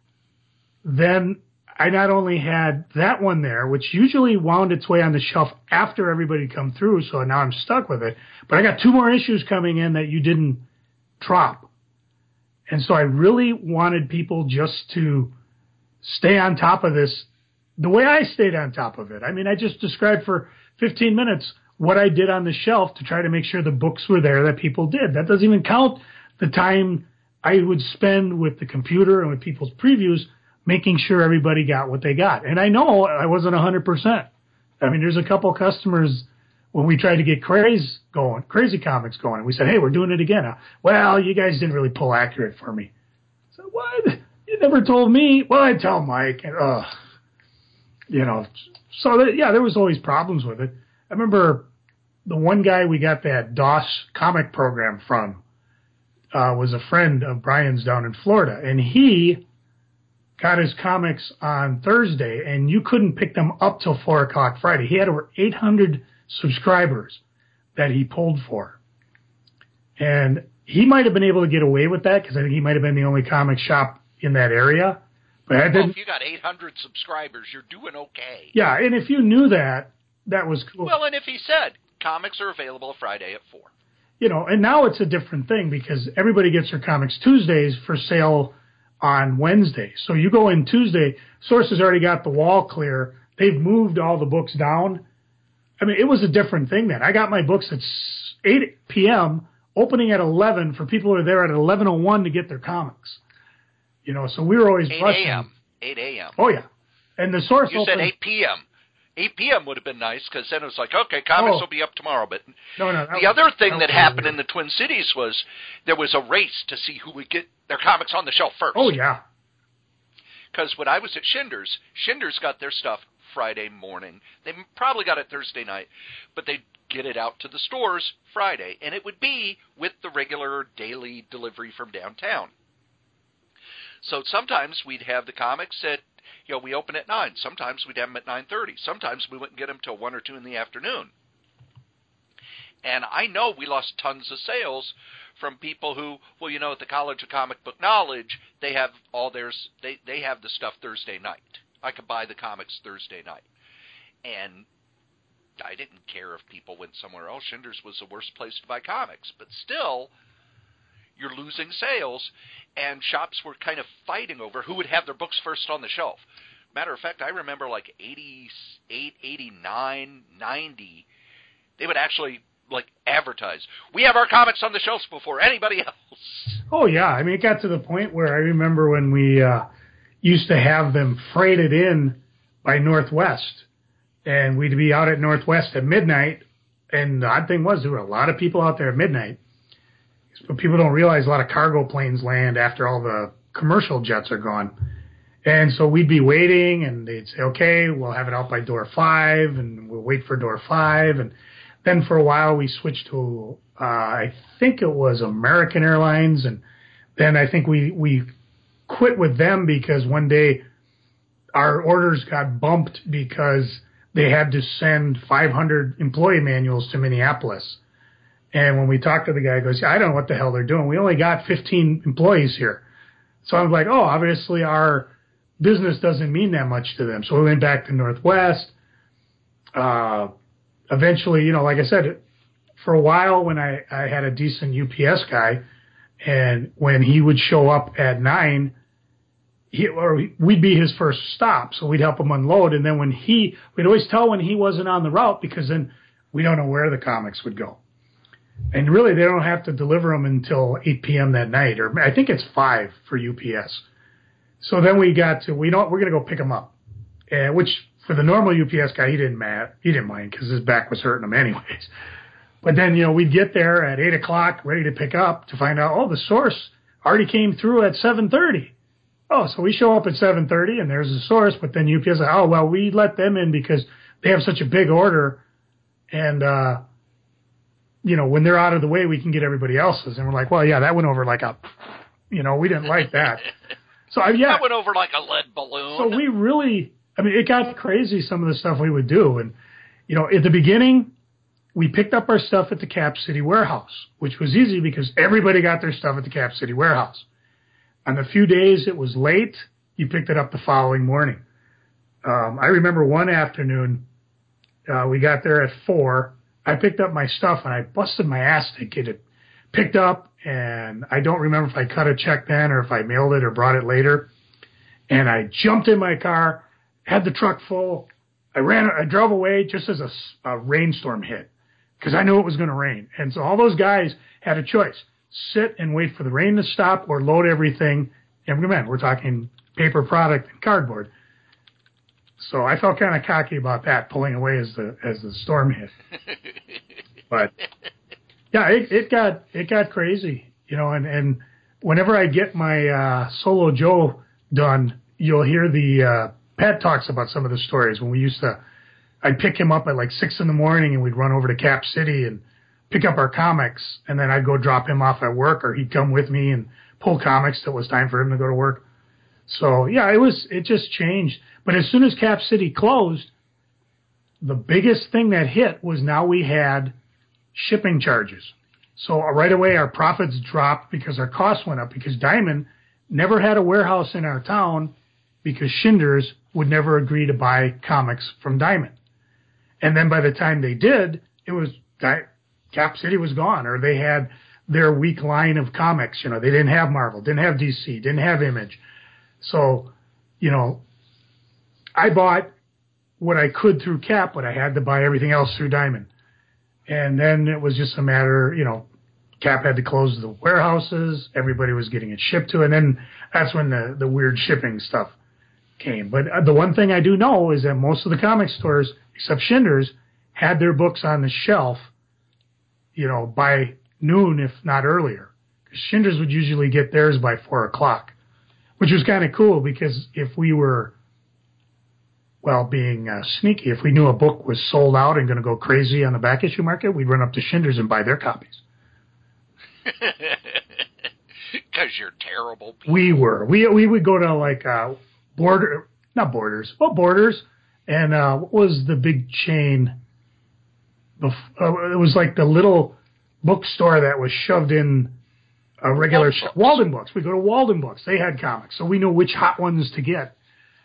then I not only had that one there, which usually wound its way on the shelf after everybody come through, so now I'm stuck with it, but I got 2 more issues coming in that you didn't drop. And so I really wanted people just to stay on top of this the way I stayed on top of it. I mean, I just described for 15 minutes what I did on the shelf to try to make sure the books were there that people did. That doesn't even count the time I would spend with the computer and with people's previews, making sure everybody got what they got. And I know I wasn't 100%. I mean, there's a couple customers when we tried to get Crazy Comics going, and we said, hey, we're doing it again. Well, you guys didn't really pull accurate for me. I said, what? You never told me. Well, I tell Mike. And, you know, so there was always problems with it. I remember the one guy we got that DOS comic program from was a friend of Brian's down in Florida, and he got his comics on Thursday, and you couldn't pick them up till 4 o'clock Friday. He had over 800 subscribers that he pulled for. And he might have been able to get away with that because I think he might have been the only comic shop in that area. But if you got 800 subscribers, you're doing okay. Yeah, and if you knew that, that was cool. Well, and if he said, comics are available Friday at 4. You know, and now it's a different thing because everybody gets their comics Tuesdays for sale on Wednesday. So you go in Tuesday, Source has already got the wall clear. They've moved all the books down. I mean, it was a different thing then. I got my books at 8 p.m., opening at 11 for people who are there at 11:01 to get their comics. You know, so we were always 8 rushing. a.m. 8 a.m. Oh, yeah. And the Source You said 8 p.m. 8 p.m. would have been nice because then it was like, okay, comics will be up tomorrow. But no, the other thing that happened in the Twin Cities was there was a race to see who would get their comics on the shelf first. Oh, yeah. Because when I was at Schindler's got their stuff Friday morning. They probably got it Thursday night, but they'd get it out to the stores Friday, and it would be with the regular daily delivery from downtown. So sometimes we'd have the comics at, we open at 9. Sometimes we'd have them at 9:30. Sometimes we wouldn't get them till 1 or 2 in the afternoon. And I know we lost tons of sales from people who, at the College of Comic Book Knowledge, they have all theirs, they have the stuff Thursday night. I could buy the comics Thursday night. And I didn't care if people went somewhere else. Schindler's was the worst place to buy comics. But still, you're losing sales, and shops were kind of fighting over who would have their books first on the shelf. Matter of fact, I remember like 88, 89, 90, they would actually advertise, we have our comics on the shelves before anybody else. Oh, yeah. I mean, it got to the point where I remember when we used to have them freighted in by Northwest, and we'd be out at Northwest at midnight, and the odd thing was there were a lot of people out there at midnight. But people don't realize a lot of cargo planes land after all the commercial jets are gone. And so we'd be waiting, and they'd say, okay, we'll have it out by door 5, and we'll wait for door 5. And then for a while we switched to, I think it was American Airlines. And then I think we quit with them because one day our orders got bumped because they had to send 500 employee manuals to Minneapolis. And when we talked to the guy, he goes, I don't know what the hell they're doing. We only got 15 employees here. So I was like, obviously our business doesn't mean that much to them. So we went back to Northwest. Eventually, like I said, for a while when I had a decent UPS guy, and when he would show up at 9, we'd be his first stop, so we'd help him unload. And then we'd always tell when he wasn't on the route, because then we don't know where the comics would go. And really, they don't have to deliver them until 8 p.m. that night, or I think it's 5 for UPS. So then we're going to go pick them up, which for the normal UPS guy, he didn't mind because his back was hurting him anyways. But then, we'd get there at 8 o'clock, ready to pick up, to find out, the source already came through at 7:30. Oh, so we show up at 7:30 and there's the source, but then UPS like, we let them in because they have such a big order, and when they're out of the way, we can get everybody else's. And we're like, that went over like we didn't like that. So that went over like a lead balloon. So we really, it got crazy, some of the stuff we would do. And, at the beginning, we picked up our stuff at the Cap City warehouse, which was easy because everybody got their stuff at the Cap City warehouse. On the few days it was late, you picked it up the following morning. I remember one afternoon, we got there at 4. I picked up my stuff and I busted my ass to get it picked up. And I don't remember if I cut a check then or if I mailed it or brought it later. And I jumped in my car, had the truck full. I drove away just as a rainstorm hit, because I knew it was going to rain. And so all those guys had a choice: sit and wait for the rain to stop, or load everything. And remember, we're talking paper product and cardboard. So I felt kind of cocky about that, pulling away as the storm hit. But yeah, it got crazy, and whenever I get my Solo Joe done, you'll hear Pat talks about some of the stories when I'd pick him up at like 6 a.m. and we'd run over to Cap City and pick up our comics, and then I'd go drop him off at work, or he'd come with me and pull comics till it was time for him to go to work. So yeah, it just changed. But as soon as Cap City closed, the biggest thing that hit was now we had shipping charges. So right away our profits dropped because our costs went up, because Diamond never had a warehouse in our town because Schindler's would never agree to buy comics from Diamond. And then by the time they did, it was Cap City was gone, or they had their weak line of comics. They didn't have Marvel, didn't have DC, didn't have Image. So, I bought what I could through Cap, but I had to buy everything else through Diamond. And then it was just a matter, Cap had to close the warehouses. Everybody was getting it shipped to. And then that's when the weird shipping stuff came. But the one thing I do know is that most of the comic stores, except Schindler's, had their books on the shelf, by noon, if not earlier. Because Schindler's would usually get theirs by 4 o'clock, which was kind of cool, because if we were, being sneaky, if we knew a book was sold out and going to go crazy on the back issue market, we'd run up to Schindler's and buy their copies. Because you're terrible people. We were. We would go to like Borders, and what was the big chain? It was like the little bookstore that was shoved in a regular Walden Books. We go to Walden Books. They had comics, so we knew which hot ones to get.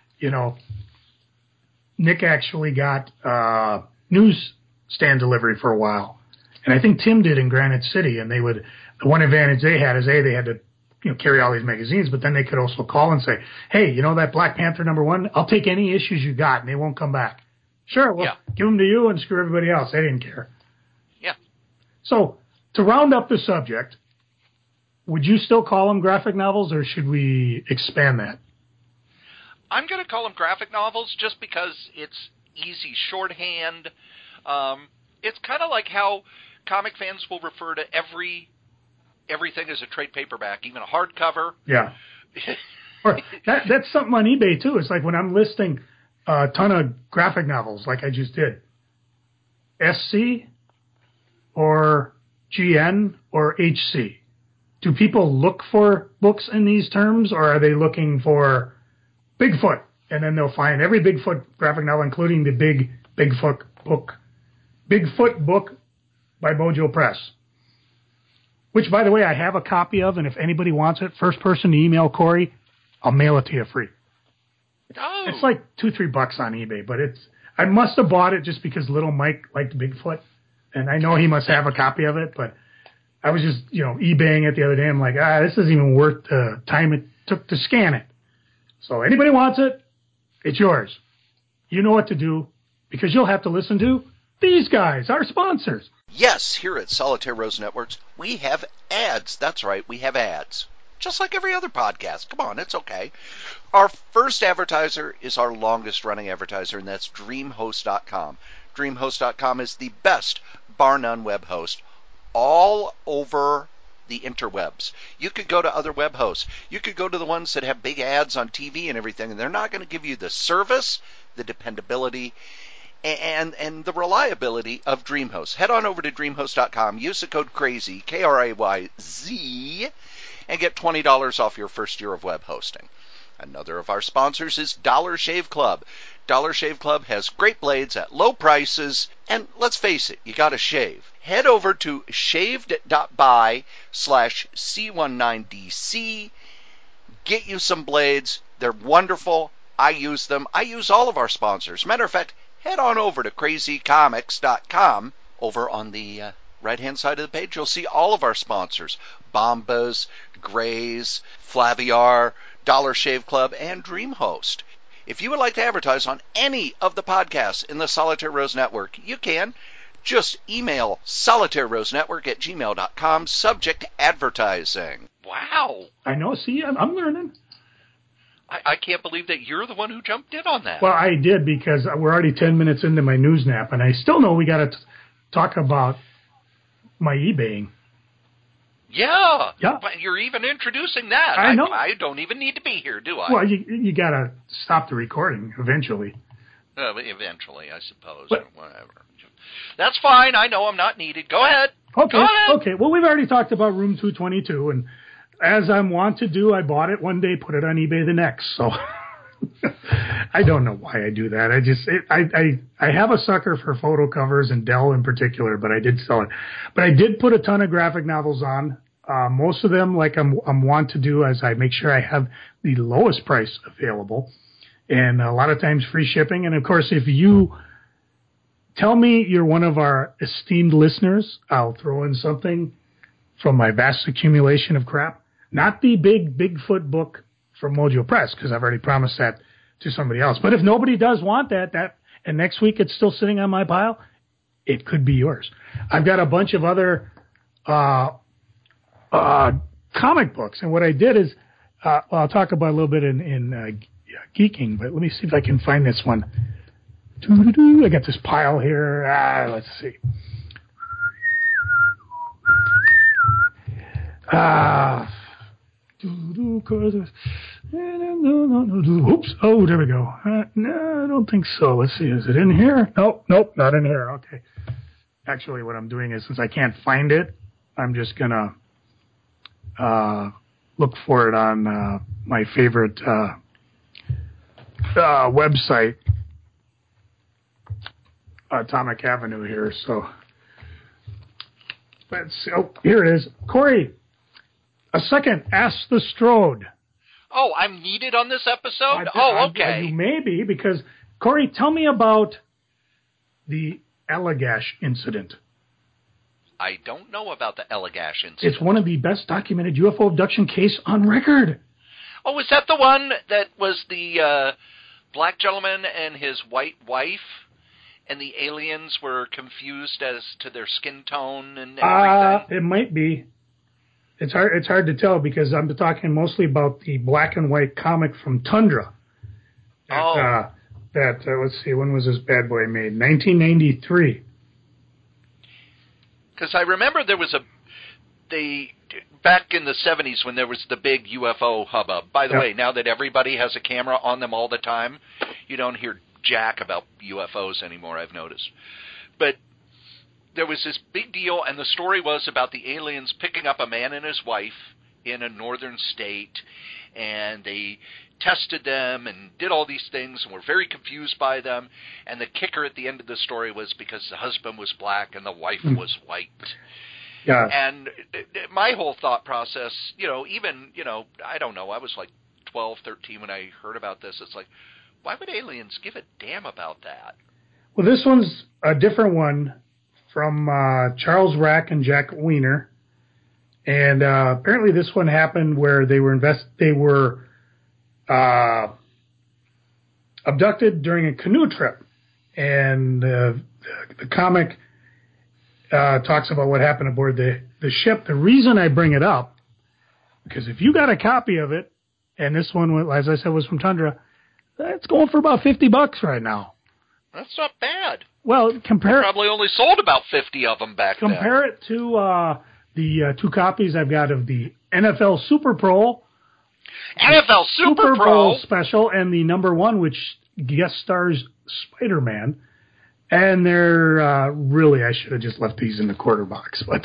Nick actually got newsstand delivery for a while, and I think Tim did in Granite City. And the one advantage they had is they had to carry all these magazines, but then they could also call and say, hey, that Black Panther #1, I'll take any issues you got, and they won't come back. Sure, well, give them to you and screw everybody else. They didn't care. Yeah. So to round up the subject, would you still call them graphic novels, or should we expand that? I'm going to call them graphic novels just because it's easy shorthand. It's kind of like how comic fans will refer to everything as a trade paperback, even a hardcover. Yeah. Or that's something on eBay, too. It's like when I'm listing a ton of graphic novels, like I just did, SC or GN or HC. Do people look for books in these terms, or are they looking for Bigfoot? And then they'll find every Bigfoot graphic novel, including the Bigfoot book by Mojo Press. Which, by the way, I have a copy of, and if anybody wants it, first person to email Corey, I'll mail it to you free. Oh. It's like $2-3 on eBay, but I must have bought it just because little Mike liked Bigfoot, and I know he must have a copy of it, but I was just, eBaying it the other day. I'm like, this isn't even worth the time it took to scan it. So anybody wants it, it's yours. You know what to do because you'll have to listen to these guys, our sponsors. Yes, here at Solitaire Rose Networks, we have ads. That's right, we have ads. Just like every other podcast. Come on, it's okay. Our first advertiser is our longest running advertiser, and that's DreamHost.com. DreamHost.com is the best, bar none, web host all over the interwebs. You could go to other web hosts. You could go to the ones that have big ads on TV and everything, and they're not going to give you the service, the dependability, and the reliability of DreamHost. Head on over to DreamHost.com. Use the code CRAZY, K-R-A-Y-Z, and get $20 off your first year of web hosting. Another of our sponsors is Dollar Shave Club. Dollar Shave Club has great blades at low prices, and let's face it, you gotta shave. Head over to shaved.by/C19DC. Get you some blades. They're wonderful. I use them. I use all of our sponsors. Matter of fact, head on over to crazycomics.com. Over on the right-hand side of the page, you'll see all of our sponsors. Bombas, Grays, Flaviar, Dollar Shave Club, and DreamHost. If you would like to advertise on any of the podcasts in the Solitaire Rose Network, you can. Just email solitairerosenetwork@gmail.com, subject advertising. Wow. I know. See, I'm learning. I can't believe that you're the one who jumped in on that. Well, I did because we're already 10 minutes into my news nap, and I still know we got to talk about my eBaying. Yeah. But you're even introducing that. I know. I don't even need to be here, do I? Well, you got to stop the recording eventually. Eventually, I suppose. But, whatever. That's fine. I know I'm not needed. Go ahead. Okay. Go ahead. Okay. Well, we've already talked about Room 222, and as I'm wont to do, I bought it one day, put it on eBay the next. So I don't know why I do that. I have a sucker for photo covers and Dell in particular, but I did sell it. But I did put a ton of graphic novels on. Most of them, like I'm wont to do, as I make sure I have the lowest price available, and a lot of times free shipping. And of course, if you tell me you're one of our esteemed listeners, I'll throw in something from my vast accumulation of crap. Not the big Bigfoot book from Mojo Press, because I've already promised that to somebody else. But if nobody does want that, and next week it's still sitting on my pile, it could be yours. I've got a bunch of other comic books, and what I did is, I'll talk about a little bit in geeking, but let me see if I can find this one. I got this pile here. Let's see. Oops. Oh, there we go. No, I don't think so. Let's see. Is it in here? Nope, not in here. Okay. Actually, what I'm doing is, since I can't find it, I'm just going to look for it on my favorite website, Atomic Avenue here. So let's see. Oh, here it is. Corey, a second. Ask the Strode. Oh, I'm needed on this episode? Okay. You may be, because, Corey, tell me about the Allagash incident. I don't know about the Allagash incident. It's one of the best documented UFO abduction case on record. Oh, is that the one that was the black gentleman and his white wife, and the aliens were confused as to their skin tone and everything? It might be. It's hard to tell, because I'm talking mostly about the black and white comic from Tundra. Let's see, when was this bad boy made? 1993. Because I remember there was back in the 70s when there was the big UFO hubbub. By the way, now that everybody has a camera on them all the time, you don't hear jack about UFOs anymore, I've noticed. But there was this big deal, and the story was about the aliens picking up a man and his wife in a northern state, and they tested them and did all these things and were very confused by them. And the kicker at the end of the story was because the husband was black and the wife was white. Yeah. And my whole thought process, I don't know, I was like 12, 13 when I heard about this. It's like, why would aliens give a damn about that? Well, this one's a different one, from Charles Rack and Jack Weiner. And apparently this one happened where they were abducted during a canoe trip. And the comic talks about what happened aboard the ship. The reason I bring it up, because if you got a copy of it, and this one, as I said, was from Tundra, it's going for about $50 right now. That's not bad. Well, probably only sold about 50 of them back then. Compare it to the two copies I've got of the NFL Super Pro. NFL Super Pro Bowl special, and the #1, which guest stars Spider-Man. And they're really, I should have just left these in the quarter box, but.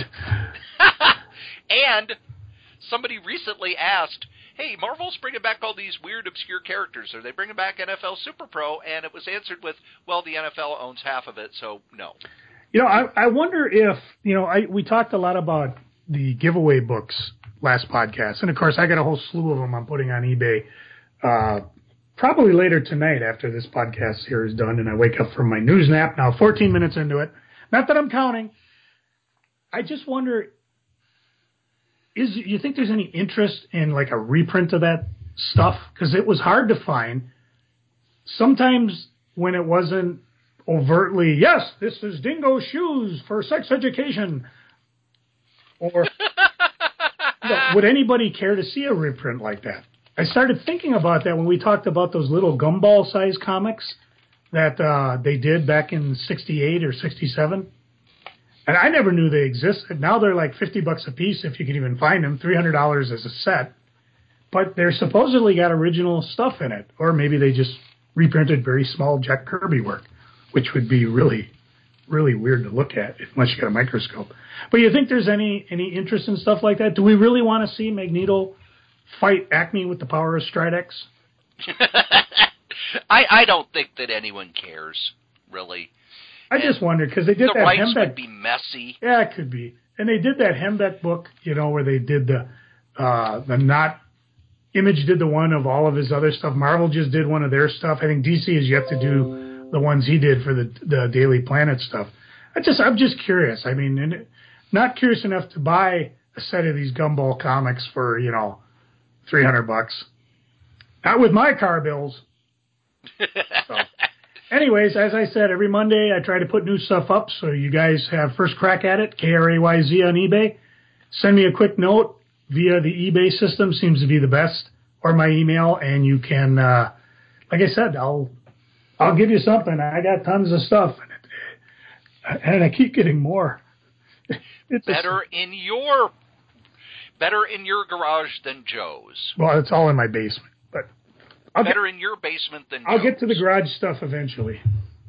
And somebody recently asked, hey, Marvel's bringing back all these weird, obscure characters. Are they bringing back NFL Super Pro? And it was answered with, well, the NFL owns half of it, so no. You know, I wonder if, we talked a lot about the giveaway books last podcast. And, of course, I got a whole slew of them I'm putting on eBay probably later tonight after this podcast here is done and I wake up from my news nap. Now, 14 minutes into it. Not that I'm counting. I just wonder, you think there's any interest in like a reprint of that stuff? Because it was hard to find. Sometimes when it wasn't overtly, yes, this is Dingo shoes for sex education. Or would anybody care to see a reprint like that? I started thinking about that when we talked about those little gumball-sized comics that they did back in 68 or 67. And I never knew they existed. Now they're like $50 a piece if you can even find them, $300 as a set. But they're supposedly got original stuff in it. Or maybe they just reprinted very small Jack Kirby work, which would be really, really weird to look at unless you got a microscope. But you think there's any interest in stuff like that? Do we really want to see Magneto fight Acme with the power of Stridex? I don't think that anyone cares, really. I just wondered, because they did that rights Hembeck. Would be messy. Yeah, it could be. And they did that Hembeck book, where they did the not... Image did the one of all of his other stuff. Marvel just did one of their stuff. I think DC is yet to do the ones he did for the Daily Planet stuff. I'm just curious. I mean, not curious enough to buy a set of these Gumball comics for, $300. Not with my car bills. So, anyways, as I said, every Monday I try to put new stuff up so you guys have first crack at it. KRAYZ on eBay. Send me a quick note via the eBay system, seems to be the best, or my email, and you can, like I said, I'll give you something. I got tons of stuff, and I keep getting more. Better in your garage than Joe's. Well, it's all in my basement, but better in your basement than Joe's. I'll get to the garage stuff eventually.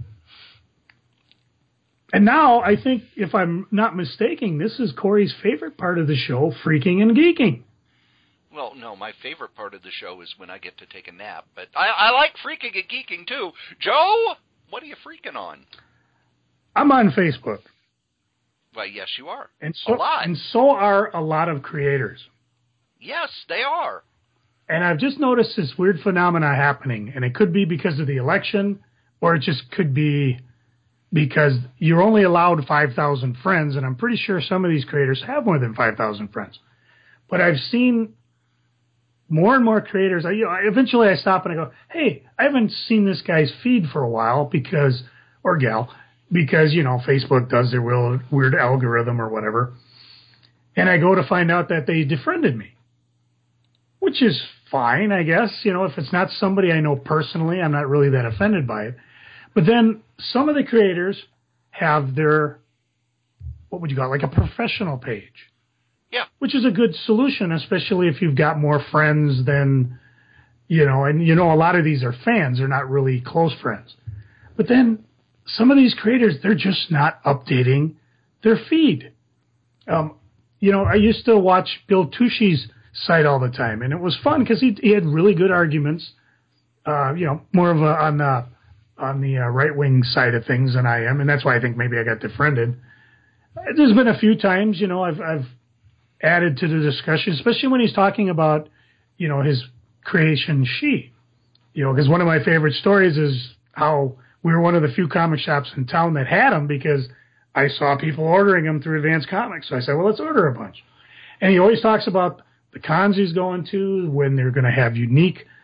And now, I think, if I'm not mistaken, this is Corey's favorite part of the show, Freaking and Geeking. Well, no, my favorite part of the show is when I get to take a nap. But I like Freaking and Geeking, too. Joe, what are you freaking on? I'm on Facebook. Well, yes, you are. And a lot. And so are a lot of creators. Yes, they are. And I've just noticed this weird phenomena happening. And it could be because of the election, or it just could be because you're only allowed 5,000 friends, and I'm pretty sure some of these creators have more than 5,000 friends. But I've seen more and more creators. Eventually I stop and I go, hey, I haven't seen this guy's feed for a while or gal, because, Facebook does their weird algorithm or whatever. And I go to find out that they defriended me, which is fine, I guess. If it's not somebody I know personally, I'm not really that offended by it. But then some of the creators have their, what would you call it, like a professional page. Yeah. Which is a good solution, especially if you've got more friends than, and a lot of these are fans. They're not really close friends. But then some of these creators, they're just not updating their feed. I used to watch Bill Tushy's site all the time, and it was fun because he had really good arguments, more of on the right-wing side of things than I am, and that's why I think maybe I got defriended. There's been a few times, I've added to the discussion, especially when he's talking about, his creation She. Because one of my favorite stories is how we were one of the few comic shops in town that had them because I saw people ordering them through Advanced Comics. So I said, well, let's order a bunch. And he always talks about the cons he's going to, when they're going to have unique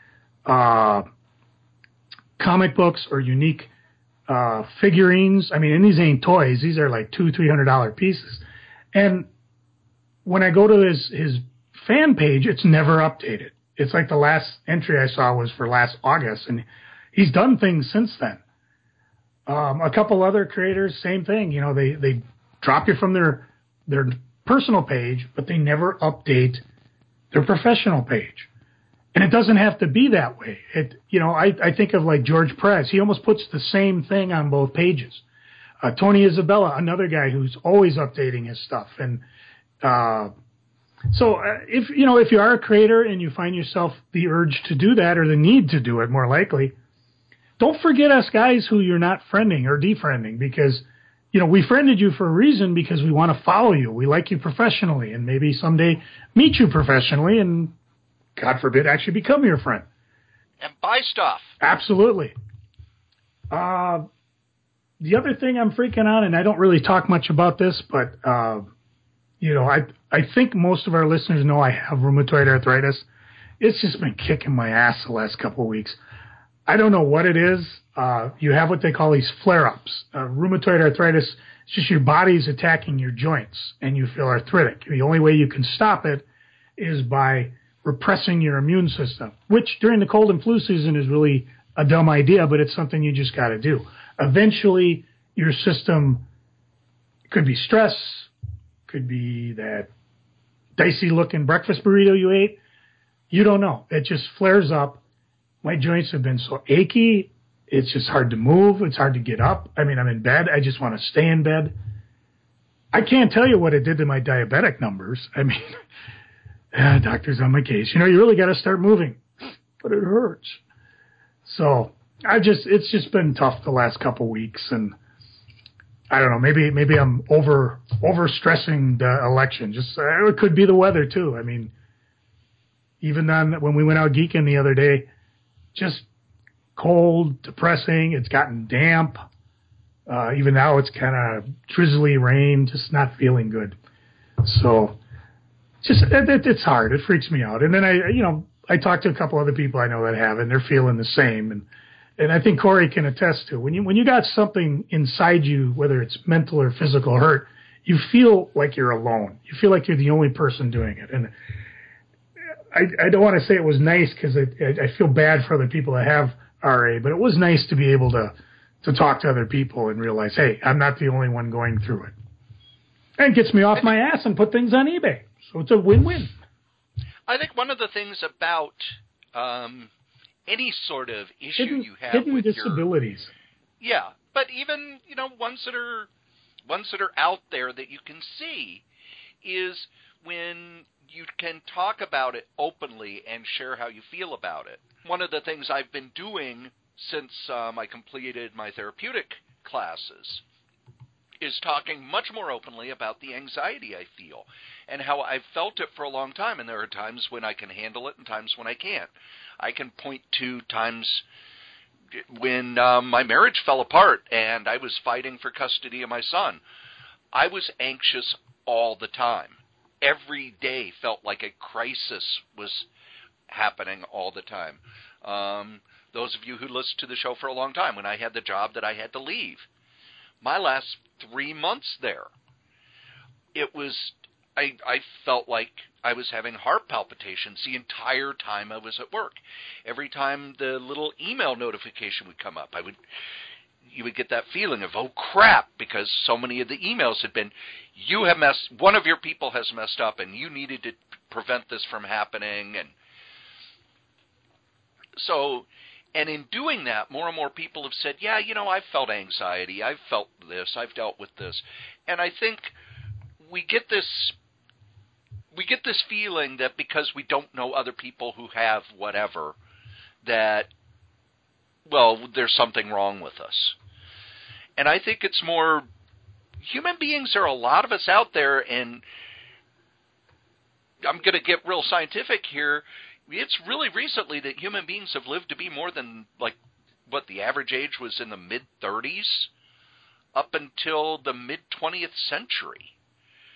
comic books or unique figurines. I mean, and these ain't toys. These are like $200-$300 pieces. And when I go to his fan page, it's never updated. It's like the last entry I saw was for last August, and he's done things since then. A couple other creators, same thing. You know, they drop you from their personal page, but they never update their professional page. And it doesn't have to be that way. I think of like George Perez. He almost puts the same thing on both pages. Tony Isabella, another guy who's always updating his stuff. And so if you are a creator and you find yourself the urge to do that, or the need to do it more likely, don't forget us guys who you're not friending or defriending, because we friended you for a reason, because we want to follow you. We like you professionally, and maybe someday meet you professionally and, God forbid, actually become your friend. And buy stuff. Absolutely. The other thing I'm freaking on, and I don't really talk much about this, but, I think most of our listeners know I have rheumatoid arthritis. It's just been kicking my ass the last couple of weeks. I don't know what it is. You have what they call these flare-ups. Rheumatoid arthritis is just your body's attacking your joints, and you feel arthritic. The only way you can stop it is by repressing your immune system, which during the cold and flu season is really a dumb idea, but it's something you just got to do. Eventually, your system could be stress, could be that dicey-looking breakfast burrito you ate. You don't know. It just flares up. My joints have been so achy. It's just hard to move. It's hard to get up. I mean, I'm in bed. I just want to stay in bed. I can't tell you what it did to my diabetic numbers. I mean, doctor's on my case. You really got to start moving, but it hurts. So it's just been tough the last couple weeks, and I don't know. Maybe I'm over stressing the election. Just it could be the weather too. I mean, even when we went out geeking the other day, just cold, depressing. It's gotten damp. Even now, it's kind of drizzly rain. Just not feeling good. So, it's hard. It freaks me out. And then I talked to a couple other people I know that have, and they're feeling the same. And I think Corey can attest to when you got something inside you, whether it's mental or physical hurt, you feel like you're alone. You feel like you're the only person doing it. And I don't want to say it was nice, because I feel bad for other people that have RA, but it was nice to be able to talk to other people and realize, hey, I'm not the only one going through it. And it gets me off my ass and put things on eBay. So it's a win-win. I think one of the things about any sort of issue you have hidden with disabilities. But even ones that are out there that you can see is when you can talk about it openly and share how you feel about it. One of the things I've been doing since I completed my therapeutic classes is talking much more openly about the anxiety I feel and how I've felt it for a long time. And there are times when I can handle it and times when I can't. I can point to times when my marriage fell apart and I was fighting for custody of my son. I was anxious all the time. Every day felt like a crisis was happening all the time. Those of you who listened to the show for a long time, when I had the job that I had to leave, my last 3 months there, I felt like I was having heart palpitations the entire time I was at work. Every time the little email notification would come up, you would get that feeling of, oh crap, because so many of the emails had been, one of your people has messed up and you needed to prevent this from happening. And so, and in doing that, more and more people have said, yeah, I've felt anxiety, I've felt this, I've dealt with this. And I think we get this feeling that because we don't know other people who have whatever, that, well, there's something wrong with us. And I think it's more, human beings, there are a lot of us out there, and I'm going to get real scientific here. It's really recently that human beings have lived to be more than, what the average age was in the mid-30s up until the mid-20th century.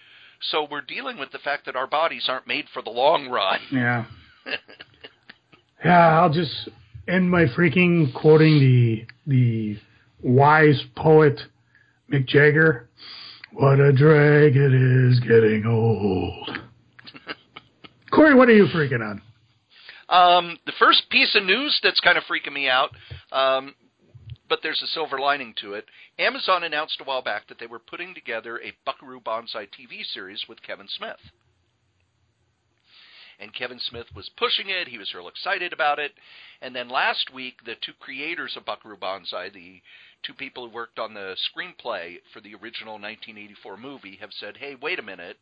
So we're dealing with the fact that our bodies aren't made for the long run. Yeah. Yeah, I'll just end my freaking quoting the wise poet Mick Jagger. What a drag it is getting old. Corey, what are you freaking on? The first piece of news that's kind of freaking me out, but there's a silver lining to it. Amazon announced a while back that they were putting together a Buckaroo Banzai TV series with Kevin Smith. And Kevin Smith was pushing it. He was real excited about it. And then last week, the two creators of Buckaroo Banzai, the two people who worked on the screenplay for the original 1984 movie, have said, hey, wait a minute.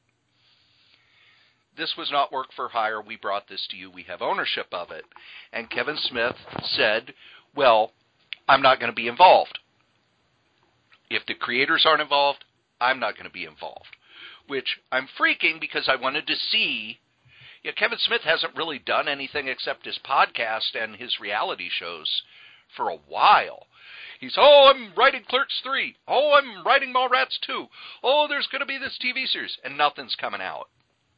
This was not work for hire. We brought this to you. We have ownership of it. And Kevin Smith said, well, I'm not going to be involved. If the creators aren't involved, I'm not going to be involved. Which I'm freaking because I wanted to see. Yeah, Kevin Smith hasn't really done anything except his podcast and his reality shows for a while. He's, I'm writing Clerks 3. I'm writing Mallrats 2. There's going to be this TV series. And nothing's coming out.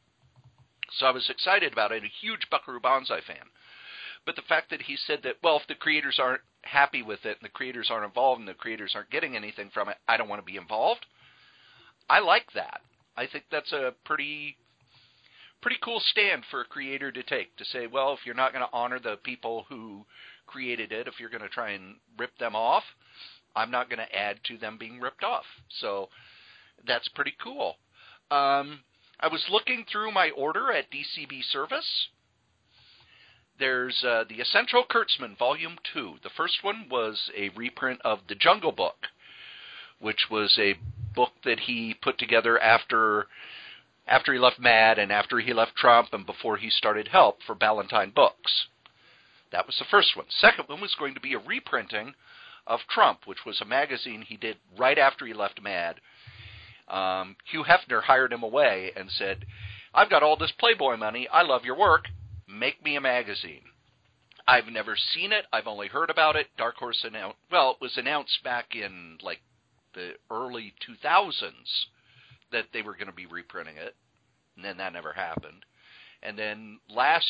So I was excited about it, a huge Buckaroo Banzai fan. But the fact that he said that, well, if the creators aren't happy with it and the creators aren't involved and the creators aren't getting anything from it, I don't want to be involved. I like that. I think that's a pretty cool stand for a creator to take, to say, well, if you're not going to honor the people who created it, if you're going to try and rip them off, I'm not going to add to them being ripped off. So that's pretty cool. I was looking through my order at DCB Service. There's the Essential Kurtzman, Volume 2. The first one was a reprint of The Jungle Book, which was a book that he put together after he left MAD and after he left Trump and before he started Help for Ballantine Books. That was the first one. Second one was going to be a reprinting of Trump, which was a magazine he did right after he left MAD. Hugh Hefner hired him away and said, I've got all this Playboy money. I love your work. Make me a magazine. I've never seen it. I've only heard about it. Dark Horse announced, it was announced back in like the early 2000s that they were going to be reprinting it. And then that never happened. And then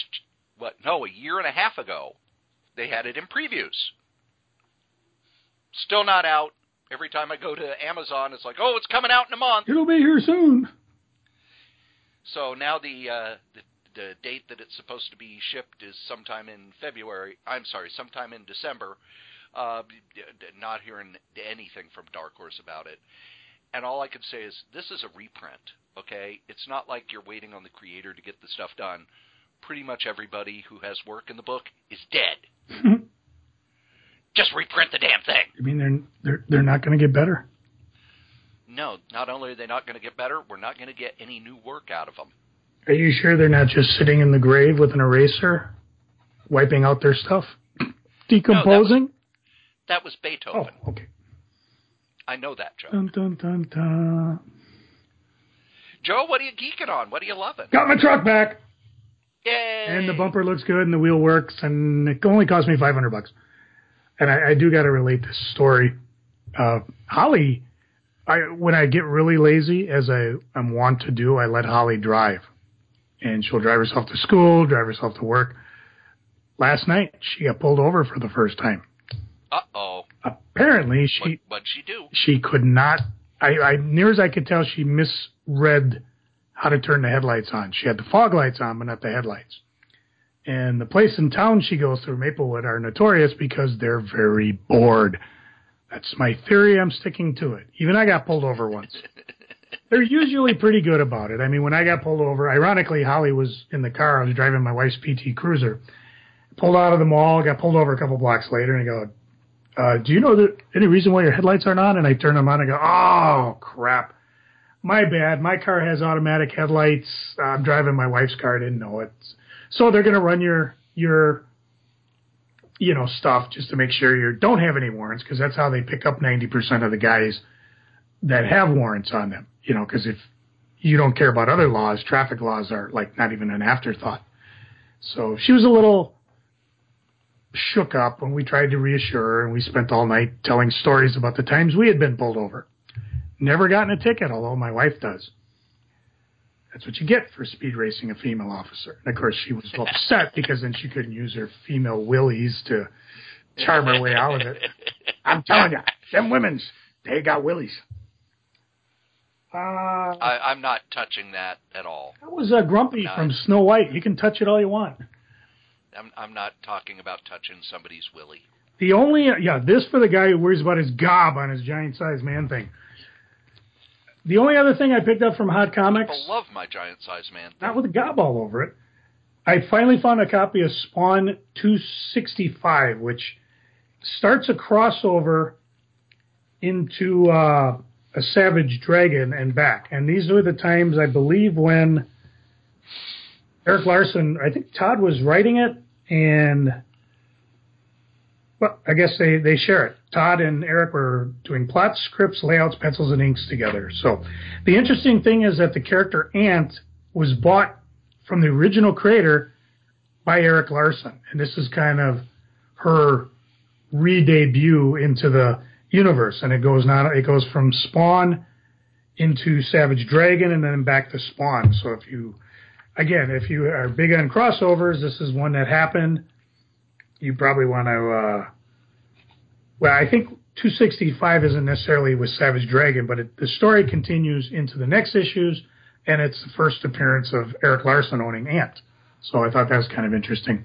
a year and a half ago, they had it in previews. Still not out. Every time I go to Amazon, it's like, it's coming out in a month. It'll be here soon. So now the date that it's supposed to be shipped is sometime in sometime in December. Not hearing anything from Dark Horse about it. And all I can say is this is a reprint, okay? It's not like you're waiting on the creator to get the stuff done. Pretty much everybody who has work in the book is dead. Just reprint the damn thing. You mean they're not going to get better? No, not only are they not going to get better, we're not going to get any new work out of them. Are you sure they're not just sitting in the grave with an eraser, wiping out their stuff? Decomposing? No, that was Beethoven. Oh, okay. I know that, Joe. Dun, dun, dun, dun. Joe, what are you geeking on? What are you loving? Got my truck back. Yay! And the bumper looks good and the wheel works, and it only cost me $500. And I do got to relate this story. Holly, when I get really lazy, as I'm wont to do, I let Holly drive. And she'll drive herself to school, drive herself to work. Last night, she got pulled over for the first time. Uh-oh. Apparently, What'd she do? She could not, near as I could tell, she misread how to turn the headlights on. She had the fog lights on, but not the headlights. And the place in town she goes through, Maplewood, are notorious because they're very bored. That's my theory. I'm sticking to it. Even I got pulled over once. They're usually pretty good about it. I mean, when I got pulled over, ironically, Holly was in the car. I was driving my wife's PT Cruiser. Pulled out of the mall, got pulled over a couple blocks later, and I go, do you know any reason why your headlights aren't on? And I turn them on and go, oh, crap. My bad. My car has automatic headlights. I'm driving my wife's car. I didn't know it. So they're going to run your stuff just to make sure you don't have any warrants, because that's how they pick up 90% of the guys that have warrants on them. Because if you don't care about other laws, traffic laws are like not even an afterthought. So she was a little shook up when we tried to reassure her, and we spent all night telling stories about the times we had been pulled over. Never gotten a ticket, although my wife does. That's what you get for speed racing a female officer. And of course, she was upset because then she couldn't use her female willies to charm her way out of it. I'm telling you, them women's, they got willies. I'm not touching that at all. That was Grumpy from Snow White. You can touch it all you want. I'm not talking about touching somebody's willy. The only, this for the guy who worries about his gob on his giant-sized man thing. The only other thing I picked up from Hot Comics... People love my giant-sized man thing. Not with a gob all over it. I finally found a copy of Spawn 265, which starts a crossover into a Savage Dragon and back. And these were the times, I believe, when Erik Larsen, I think Todd was writing it, and... Well, I guess they share it. Todd and Erik were doing plots, scripts, layouts, pencils, and inks together. So the interesting thing is that the character Ant was bought from the original creator by Erik Larsen. And this is kind of her re-debut into the universe. And it goes from Spawn into Savage Dragon and then back to Spawn. So if you are big on crossovers, this is one that happened. You probably want to, I think 265 isn't necessarily with Savage Dragon, but the story continues into the next issues, and it's the first appearance of Erik Larsen owning Ant. So I thought that was kind of interesting.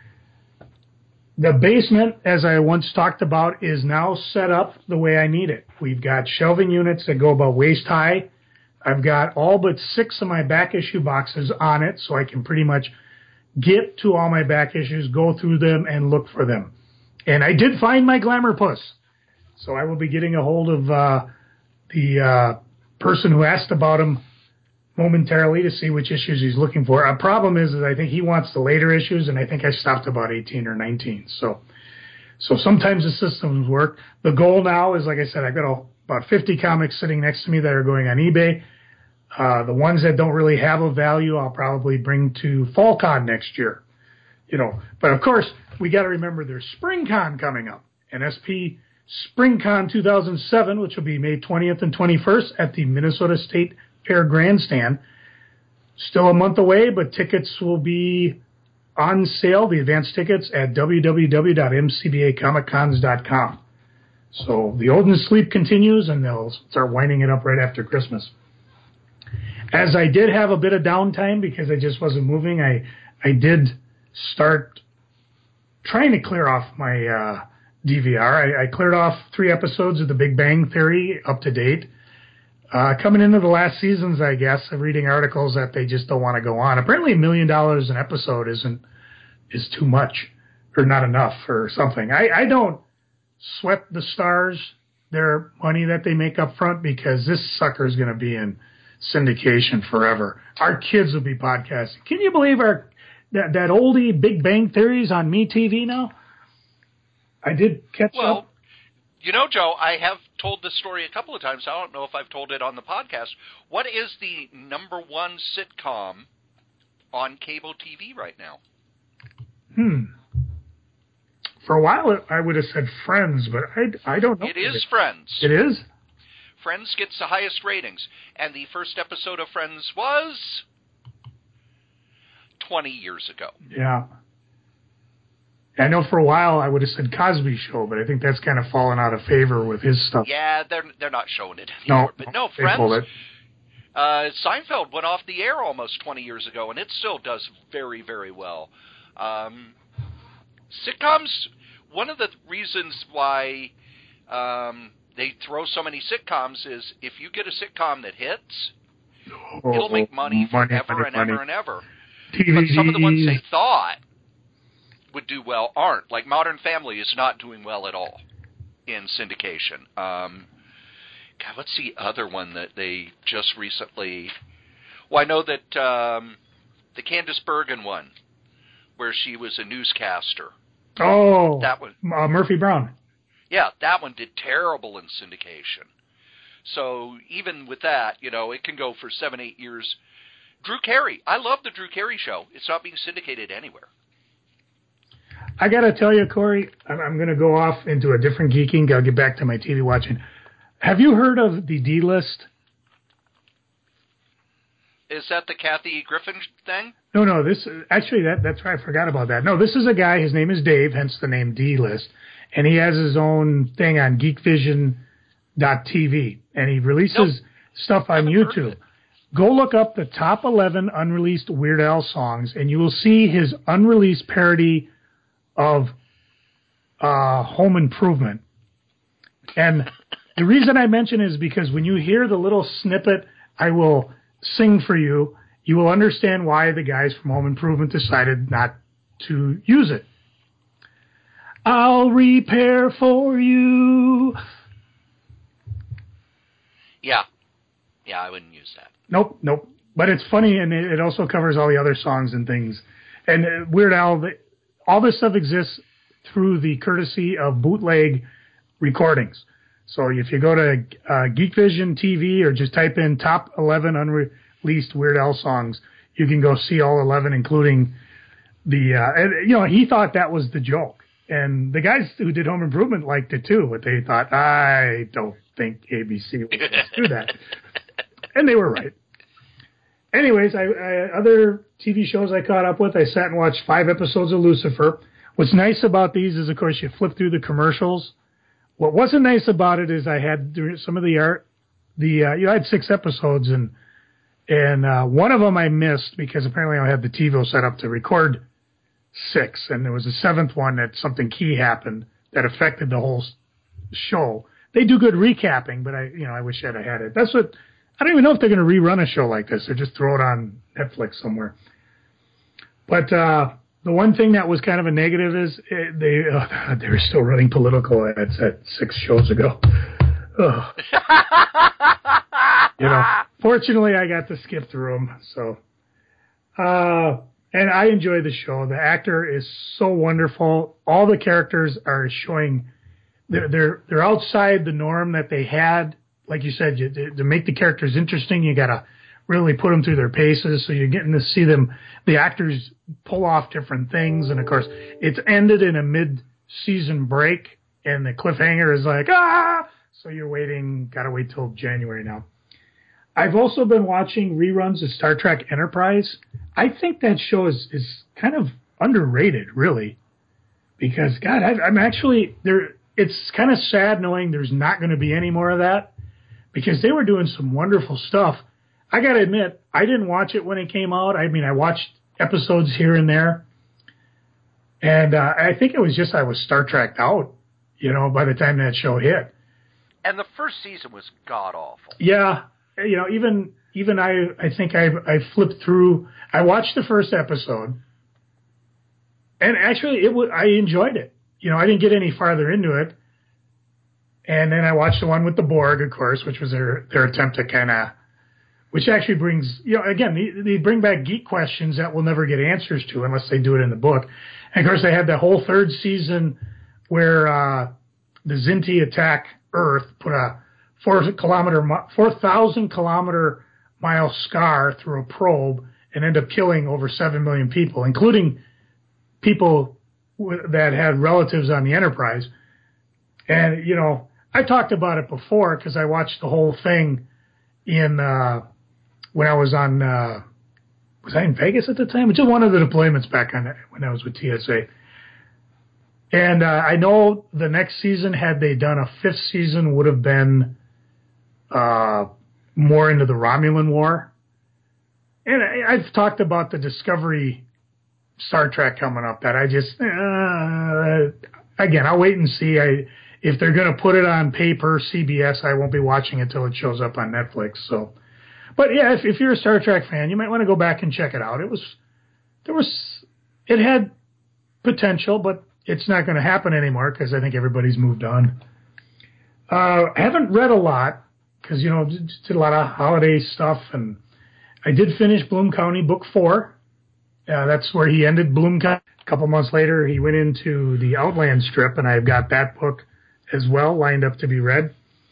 The basement, as I once talked about, is now set up the way I need it. We've got shelving units that go about waist high. I've got all but 6 of my back issue boxes on it, so I can pretty much get to all my back issues, go through them, and look for them. And I did find my Glamour Puss. So I will be getting a hold of the person who asked about him momentarily to see which issues he's looking for. A problem is I think he wants the later issues, and I think I stopped about 18 or 19. So sometimes the systems work. The goal now is, like I said, I've got about 50 comics sitting next to me that are going on eBay. The ones that don't really have a value, I'll probably bring to FallCon next year. But of course, we got to remember there's SpringCon coming up. NSP SpringCon 2007, which will be May 20th and 21st at the Minnesota State Fair Grandstand. Still a month away, but tickets will be on sale, the advanced tickets, at www.mcbacomiccons.com. So the Odin Sleep continues, and they'll start winding it up right after Christmas. As I did have a bit of downtime because I just wasn't moving, I did start trying to clear off my DVR. I cleared off 3 episodes of The Big Bang Theory up to date. Coming into the last seasons, I guess, of reading articles that they just don't want to go on. Apparently $1 million an episode is too much or not enough or something. I don't sweat the stars, their money that they make up front, because this sucker is going to be in syndication forever. Our kids will be podcasting. Can you believe that oldie Big Bang Theory's on MeTV now? I did catch up. Joe, I have told this story a couple of times. I don't know if I've told it on the podcast. What is the number 1 sitcom on cable TV right now? For a while, I would have said Friends, but I don't know. It is Friends. It is? Friends gets the highest ratings, and the first episode of Friends was 20 years ago. Yeah. I know for a while I would have said Cosby Show, but I think that's kind of fallen out of favor with his stuff. Yeah, they're not showing it anymore. But no, Friends, Seinfeld went off the air almost 20 years ago, and it still does very, very well. Sitcoms, one of the reasons why they throw so many sitcoms is if you get a sitcom that hits, it'll make money forever and ever and ever. But some of the ones they thought would do well aren't. Like Modern Family is not doing well at all in syndication. What's the other one that they just recently... Well, I know that the Candice Bergen one, where she was a newscaster. Oh, that one. Murphy Brown. Yeah, that one did terrible in syndication. So even with that, it can go for 7-8 years. Drew Carey. I love the Drew Carey show. It's not being syndicated anywhere. I got to tell you, Corey, I'm going to go off into a different geeking. I'll get back to my TV watching. Have you heard of the D-List? Is that the Kathy Griffin thing? No. This actually that's right. I forgot about that. No, this is a guy. His name is Dave, hence the name D-List, and he has his own thing on GeekVision.tv, and he releases stuff on YouTube. Go look up the top 11 unreleased Weird Al songs, and you will see his unreleased parody of Home Improvement. And the reason I mention it is because when you hear the little snippet I will sing for you, you will understand why the guys from Home Improvement decided not to use it. I'll repair for you. Yeah, I wouldn't use that. Nope. But it's funny, and it also covers all the other songs and things. And Weird Al, all this stuff exists through the courtesy of bootleg recordings. So if you go to Geek Vision TV or just type in top 11 unreleased Weird Al songs, you can go see all 11, including the, he thought that was the joke. And the guys who did Home Improvement liked it too, but they thought, I don't think ABC would do that. And they were right. Anyways, other TV shows I caught up with, I sat and watched 5 episodes of Lucifer. What's nice about these is, of course, you flip through the commercials. What wasn't nice about it is I had some of I had 6 episodes, and one of them I missed because apparently I had the TiVo set up to record 6, and there was a 7th one that something key happened that affected the whole show. They do good recapping, but I wish I'd have had it. I don't even know if they're going to rerun a show like this or just throw it on Netflix somewhere. But the one thing that was kind of a negative is they were still running political ads at 6 shows ago. Fortunately, I got to skip through them. So, and I enjoy the show. The actor is so wonderful. All the characters are showing they're outside the norm that they had. Like you said, to make the characters interesting, you got to really put them through their paces. So you're getting to see the actors pull off different things. And of course, it's ended in a mid-season break, and the cliffhanger is like, so you're got to wait till January now. I've also been watching reruns of Star Trek Enterprise. I think that show is kind of underrated, really, because God, I'm actually there. It's kind of sad knowing there's not going to be any more of that, because they were doing some wonderful stuff. I got to admit, I didn't watch it when it came out. I mean, I watched episodes here and there. And I think it was just I was Star Trek'd out, by the time that show hit. And the first season was god-awful. Yeah. Even I think I flipped through. I watched the first episode. And actually, I enjoyed it. I didn't get any farther into it. And then I watched the one with the Borg, of course, which was their attempt to which actually brings, again, they bring back geek questions that we'll never get answers to unless they do it in the book. And of course, they had that whole 3rd season where the Zinti attack Earth, put a 4,000 kilometer mile scar through a probe, and end up killing over 7 million people, including people that had relatives on the Enterprise. And, I talked about it before because I watched the whole thing when I was on, was I in Vegas at the time? Just one of the deployments back when I was with TSA. And I know the next season, had they done a 5th season, would have been more into the Romulan War. And I've talked about the Discovery Star Trek coming up that I just, again, I'll wait and see. If they're going to put it on paper, CBS, I won't be watching it till it shows up on Netflix. So, but yeah, if you're a Star Trek fan, you might want to go back and check it out. It had potential, but it's not going to happen anymore because I think everybody's moved on. I haven't read a lot because, just did a lot of holiday stuff, and I did finish Bloom County Book 4. That's where he ended Bloom County. A couple months later, he went into the Outland strip, and I've got that book as well lined up to be read.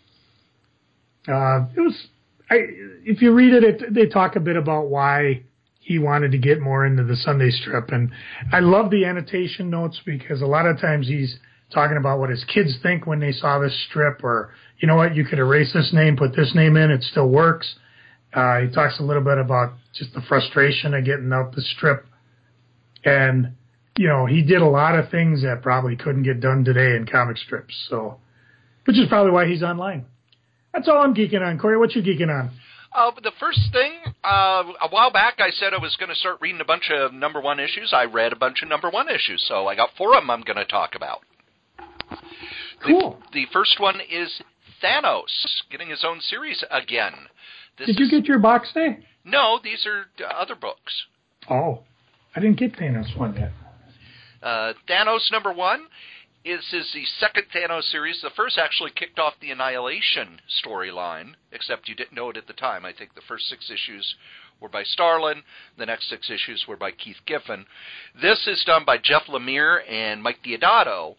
If you read it, they talk a bit about why he wanted to get more into the Sunday strip. And I love the annotation notes because a lot of times he's talking about what his kids think when they saw this strip, or, you know what, you could erase this name, put this name in, it still works. He talks a little bit about just the frustration of getting out the strip. And, he did a lot of things that probably couldn't get done today in comic strips. So, which is probably why he's online. That's all I'm geeking on. Corey, what you geeking on? The first thing, a while back I said I was going to start reading a bunch of number one issues. I read a bunch of number one issues, so I got 4 of them I'm going to talk about. Cool. The first one is Thanos, getting his own series again. Did you get your box day? No, these are other books. Oh, I didn't get Thanos one yet. Thanos number 1. This is the second Thanos series. The first actually kicked off the Annihilation storyline, except you didn't know it at the time. I think the first 6 issues were by Starlin. The next 6 issues were by Keith Giffen. This is done by Jeff Lemire and Mike Deodato.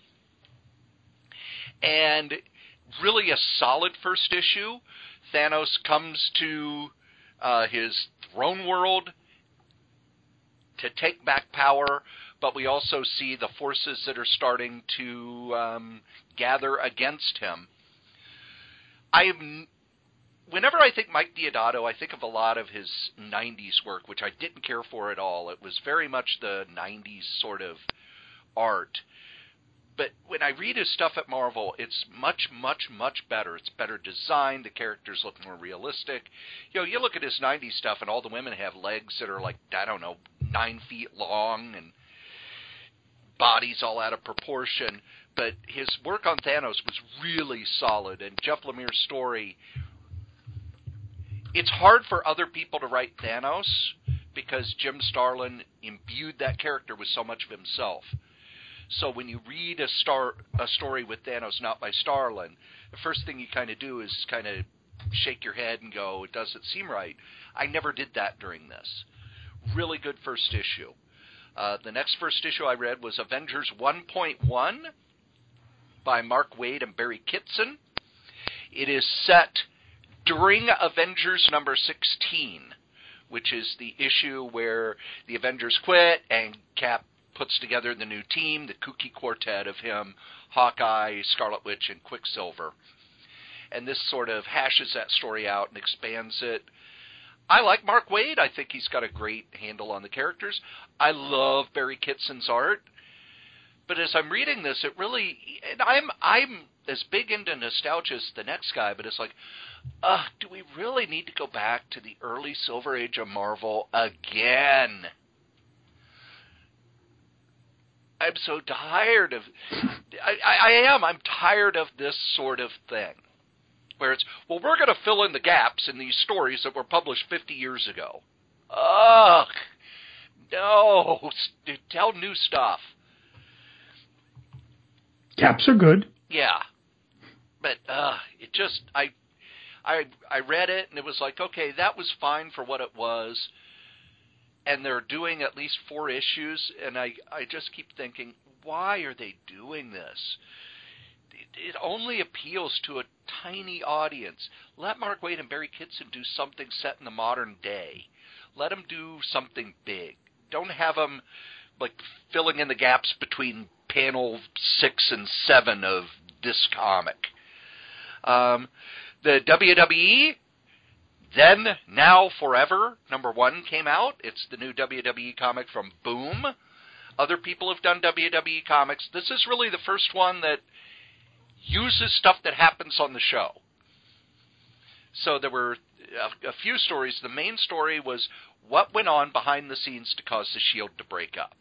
And really a solid first issue. Thanos comes to his throne world to take back power, but we also see the forces that are starting to gather against him. Whenever I think Mike Deodato, I think of a lot of his 90s work, which I didn't care for at all. It was very much the 90s sort of art. But when I read his stuff at Marvel, it's much, much, much better. It's better designed. The characters look more realistic. You look at his 90s stuff, and all the women have legs that are 9 feet long, and bodies all out of proportion. But his work on Thanos was really solid, and Jeff Lemire's story, it's hard for other people to write Thanos because Jim Starlin imbued that character with so much of himself. So when you read a story with Thanos not by Starlin, the first thing you kind of do is kind of shake your head and go, it doesn't seem right. I never did that during this. Really good first issue. The next first issue I read was Avengers 1.1 by Mark Waid and Barry Kitson. It is set during Avengers number 16, which is the issue where the Avengers quit and Cap puts together the new team, the kooky quartet of him, Hawkeye, Scarlet Witch, and Quicksilver. And this sort of hashes that story out and expands it. I like Mark Waid. I think he's got a great handle on the characters. I love Barry Kitson's art. But as I'm reading this, it really... And I'm as big into nostalgia as the next guy, but it's like, do we really need to go back to the early Silver Age of Marvel again? I'm so tired of... I'm tired of this sort of thing. Where it's, we're going to fill in the gaps in these stories that were published 50 years ago. Ugh. No. Tell new stuff. Gaps are good. Yeah. But it just... I read it, and it was like, okay, that was fine for what it was. And they're doing at least 4 issues, and I just keep thinking, why are they doing this? It only appeals to a tiny audience. Let Mark Waid and Barry Kitson do something set in the modern day. Let them do something big. Don't have them filling in the gaps between panel 6 and 7 of this comic. The WWE... Then, Now, Forever, number 1 came out. It's the new WWE comic from Boom. Other people have done WWE comics. This is really the first one that uses stuff that happens on the show. So there were a few stories. The main story was what went on behind the scenes to cause the Shield to break up.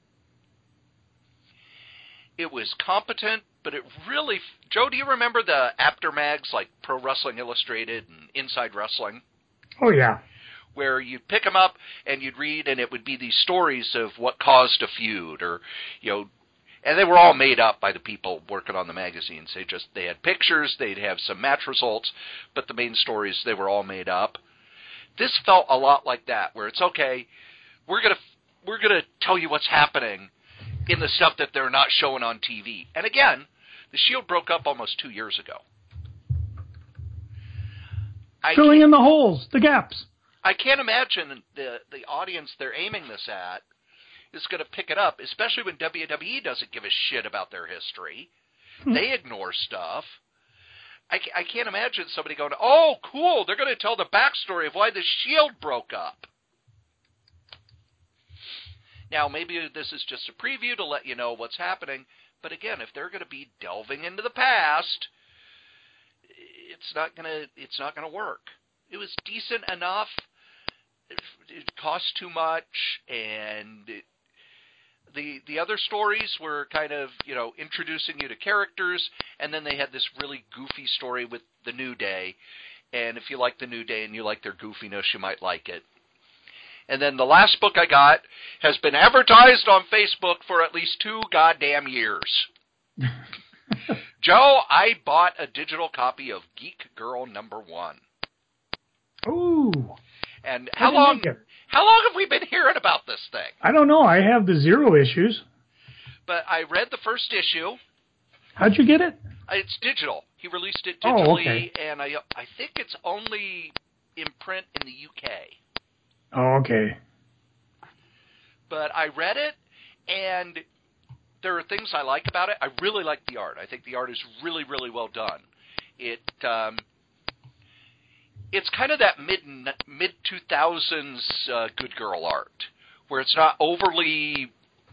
It was competent, but it really... Joe, do you remember the after mags like Pro Wrestling Illustrated and Inside Wrestling? Oh, yeah. Where you'd pick them up and you'd read, and it would be these stories of what caused a feud, or, and they were all made up by the people working on the magazines. They had pictures, they'd have some match results, but the main stories, they were all made up. This felt a lot like that, where it's, okay, we're gonna tell you what's happening in the stuff that they're not showing on TV. And again, the Shield broke up almost 2 years ago. Filling in the holes, the gaps. I can't imagine the audience they're aiming this at is going to pick it up, especially when WWE doesn't give a shit about their history. They ignore stuff. I can't imagine somebody going, oh, cool, they're going to tell the backstory of why the Shield broke up. Now, maybe this is just a preview to let you know what's happening, but again, if they're going to be delving into the past, it's not going to work. It was decent enough. It cost too much, and the other stories were kind of, introducing you to characters, and then they had this really goofy story with the New Day, and if you like the New Day and you like their goofiness, you might like it. And then the last book I got has been advertised on Facebook for at least 2 goddamn years. Joe, I bought a digital copy of Geek Girl #1. Ooh. And how long have we been hearing about this thing? I don't know. I have the 0 issues. But I read the first issue. How'd you get it? It's digital. He released it digitally, Oh, okay. And I think it's only in print in the UK. Oh, okay. But I read it, and there are things I like about it. I really like the art. I think the art is really, really well done. It's kind of that mid-2000s good girl art, where it's not overly,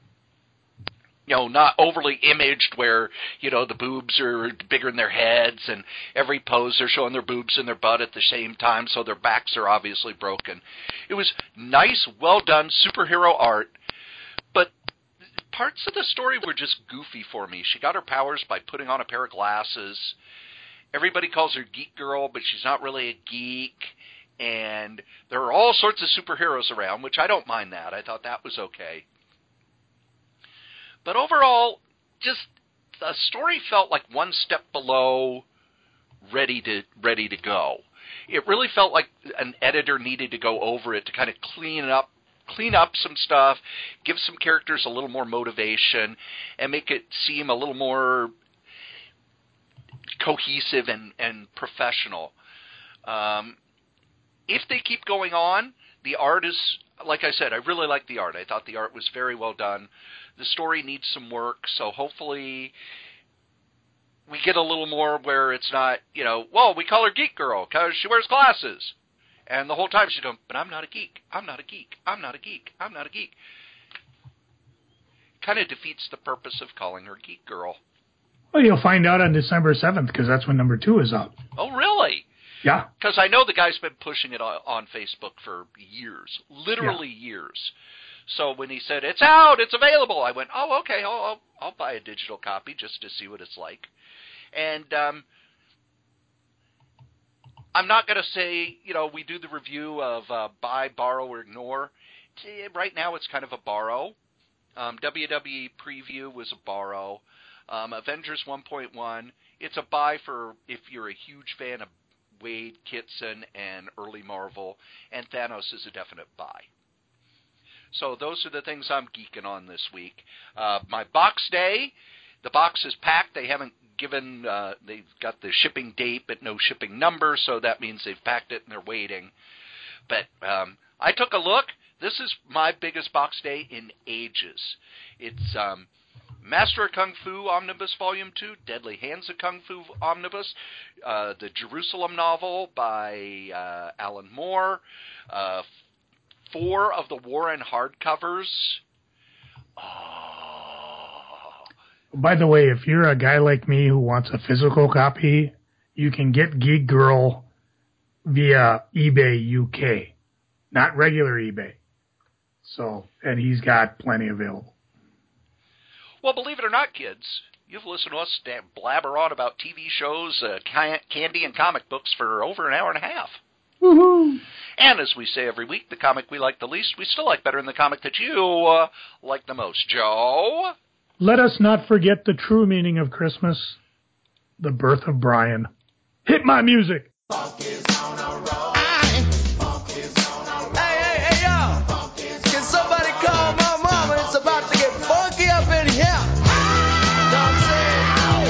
not overly imaged, where, the boobs are bigger than their heads, and every pose they're showing their boobs and their butt at the same time, so their backs are obviously broken. It was nice, well-done superhero art, but parts of the story were just goofy for me. She got her powers by putting on a pair of glasses. Everybody calls her Geek Girl, but she's not really a geek. And there are all sorts of superheroes around, which I don't mind that. I thought that was okay. But overall, just the story felt like one step below ready to go. It really felt like an editor needed to go over it to kind of clean up some stuff, give some characters a little more motivation, and make it seem a little more cohesive and professional. If they keep going on, the art is, like I said, I really like the art. I thought the art was very well done. The story needs some work, so hopefully we get a little more where it's not, well, we call her Geek Girl because she wears glasses. And the whole time she's going, but I'm not a geek. I'm not a geek. I'm not a geek. I'm not a geek. Kind of defeats the purpose of calling her Geek Girl. Well, you'll find out on December 7th because that's when #2 is out. Oh, really? Yeah. Because I know the guy's been pushing it on Facebook for years, literally years. So when he said, it's out, it's available, I went, oh, okay, I'll buy a digital copy just to see what it's like. And I'm not going to say, we do the review of buy, borrow, or ignore. Right now it's kind of a borrow. WWE Preview was a borrow. Avengers 1.1, it's a buy for if you're a huge fan of Wade Kitson and early Marvel, and Thanos is a definite buy. So those are the things I'm geeking on this week. My box day, the box is packed. They haven't given, they've got the shipping date but no shipping number, so that means they've packed it and they're waiting. But I took a look. This is my biggest box day in ages. It's Master of Kung Fu Omnibus Volume 2, Deadly Hands of Kung Fu Omnibus, the Jerusalem novel by Alan Moore, 4 of the Warren hardcovers. Oh. By the way, if you're a guy like me who wants a physical copy, you can get Geek Girl via eBay UK, not regular eBay. So, and he's got plenty available. Well, believe it or not, kids, you've listened to us blabber on about TV shows, candy, and comic books for over an hour and a half. Woohoo! And as we say every week, the comic we like the least, we still like better than the comic that you like the most. Joe? Let us not forget the true meaning of Christmas, the birth of Brian. Hit my music! Funk is on a roll. Funk is on a roll. Hey, y'all! Can somebody call my mama? It's about to get funky up in here. Know what I'm saying?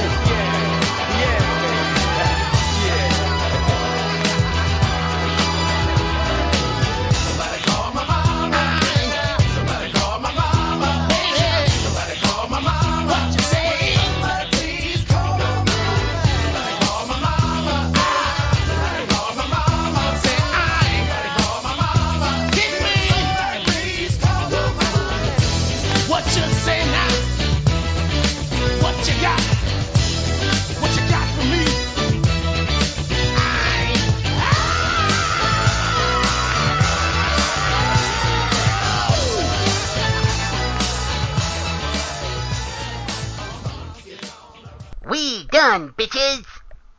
Somebody call my mama. Somebody call my mama. Somebody call my mama. What you say? Somebody please call my mama. Somebody call my mama. Somebody call my on, bitches!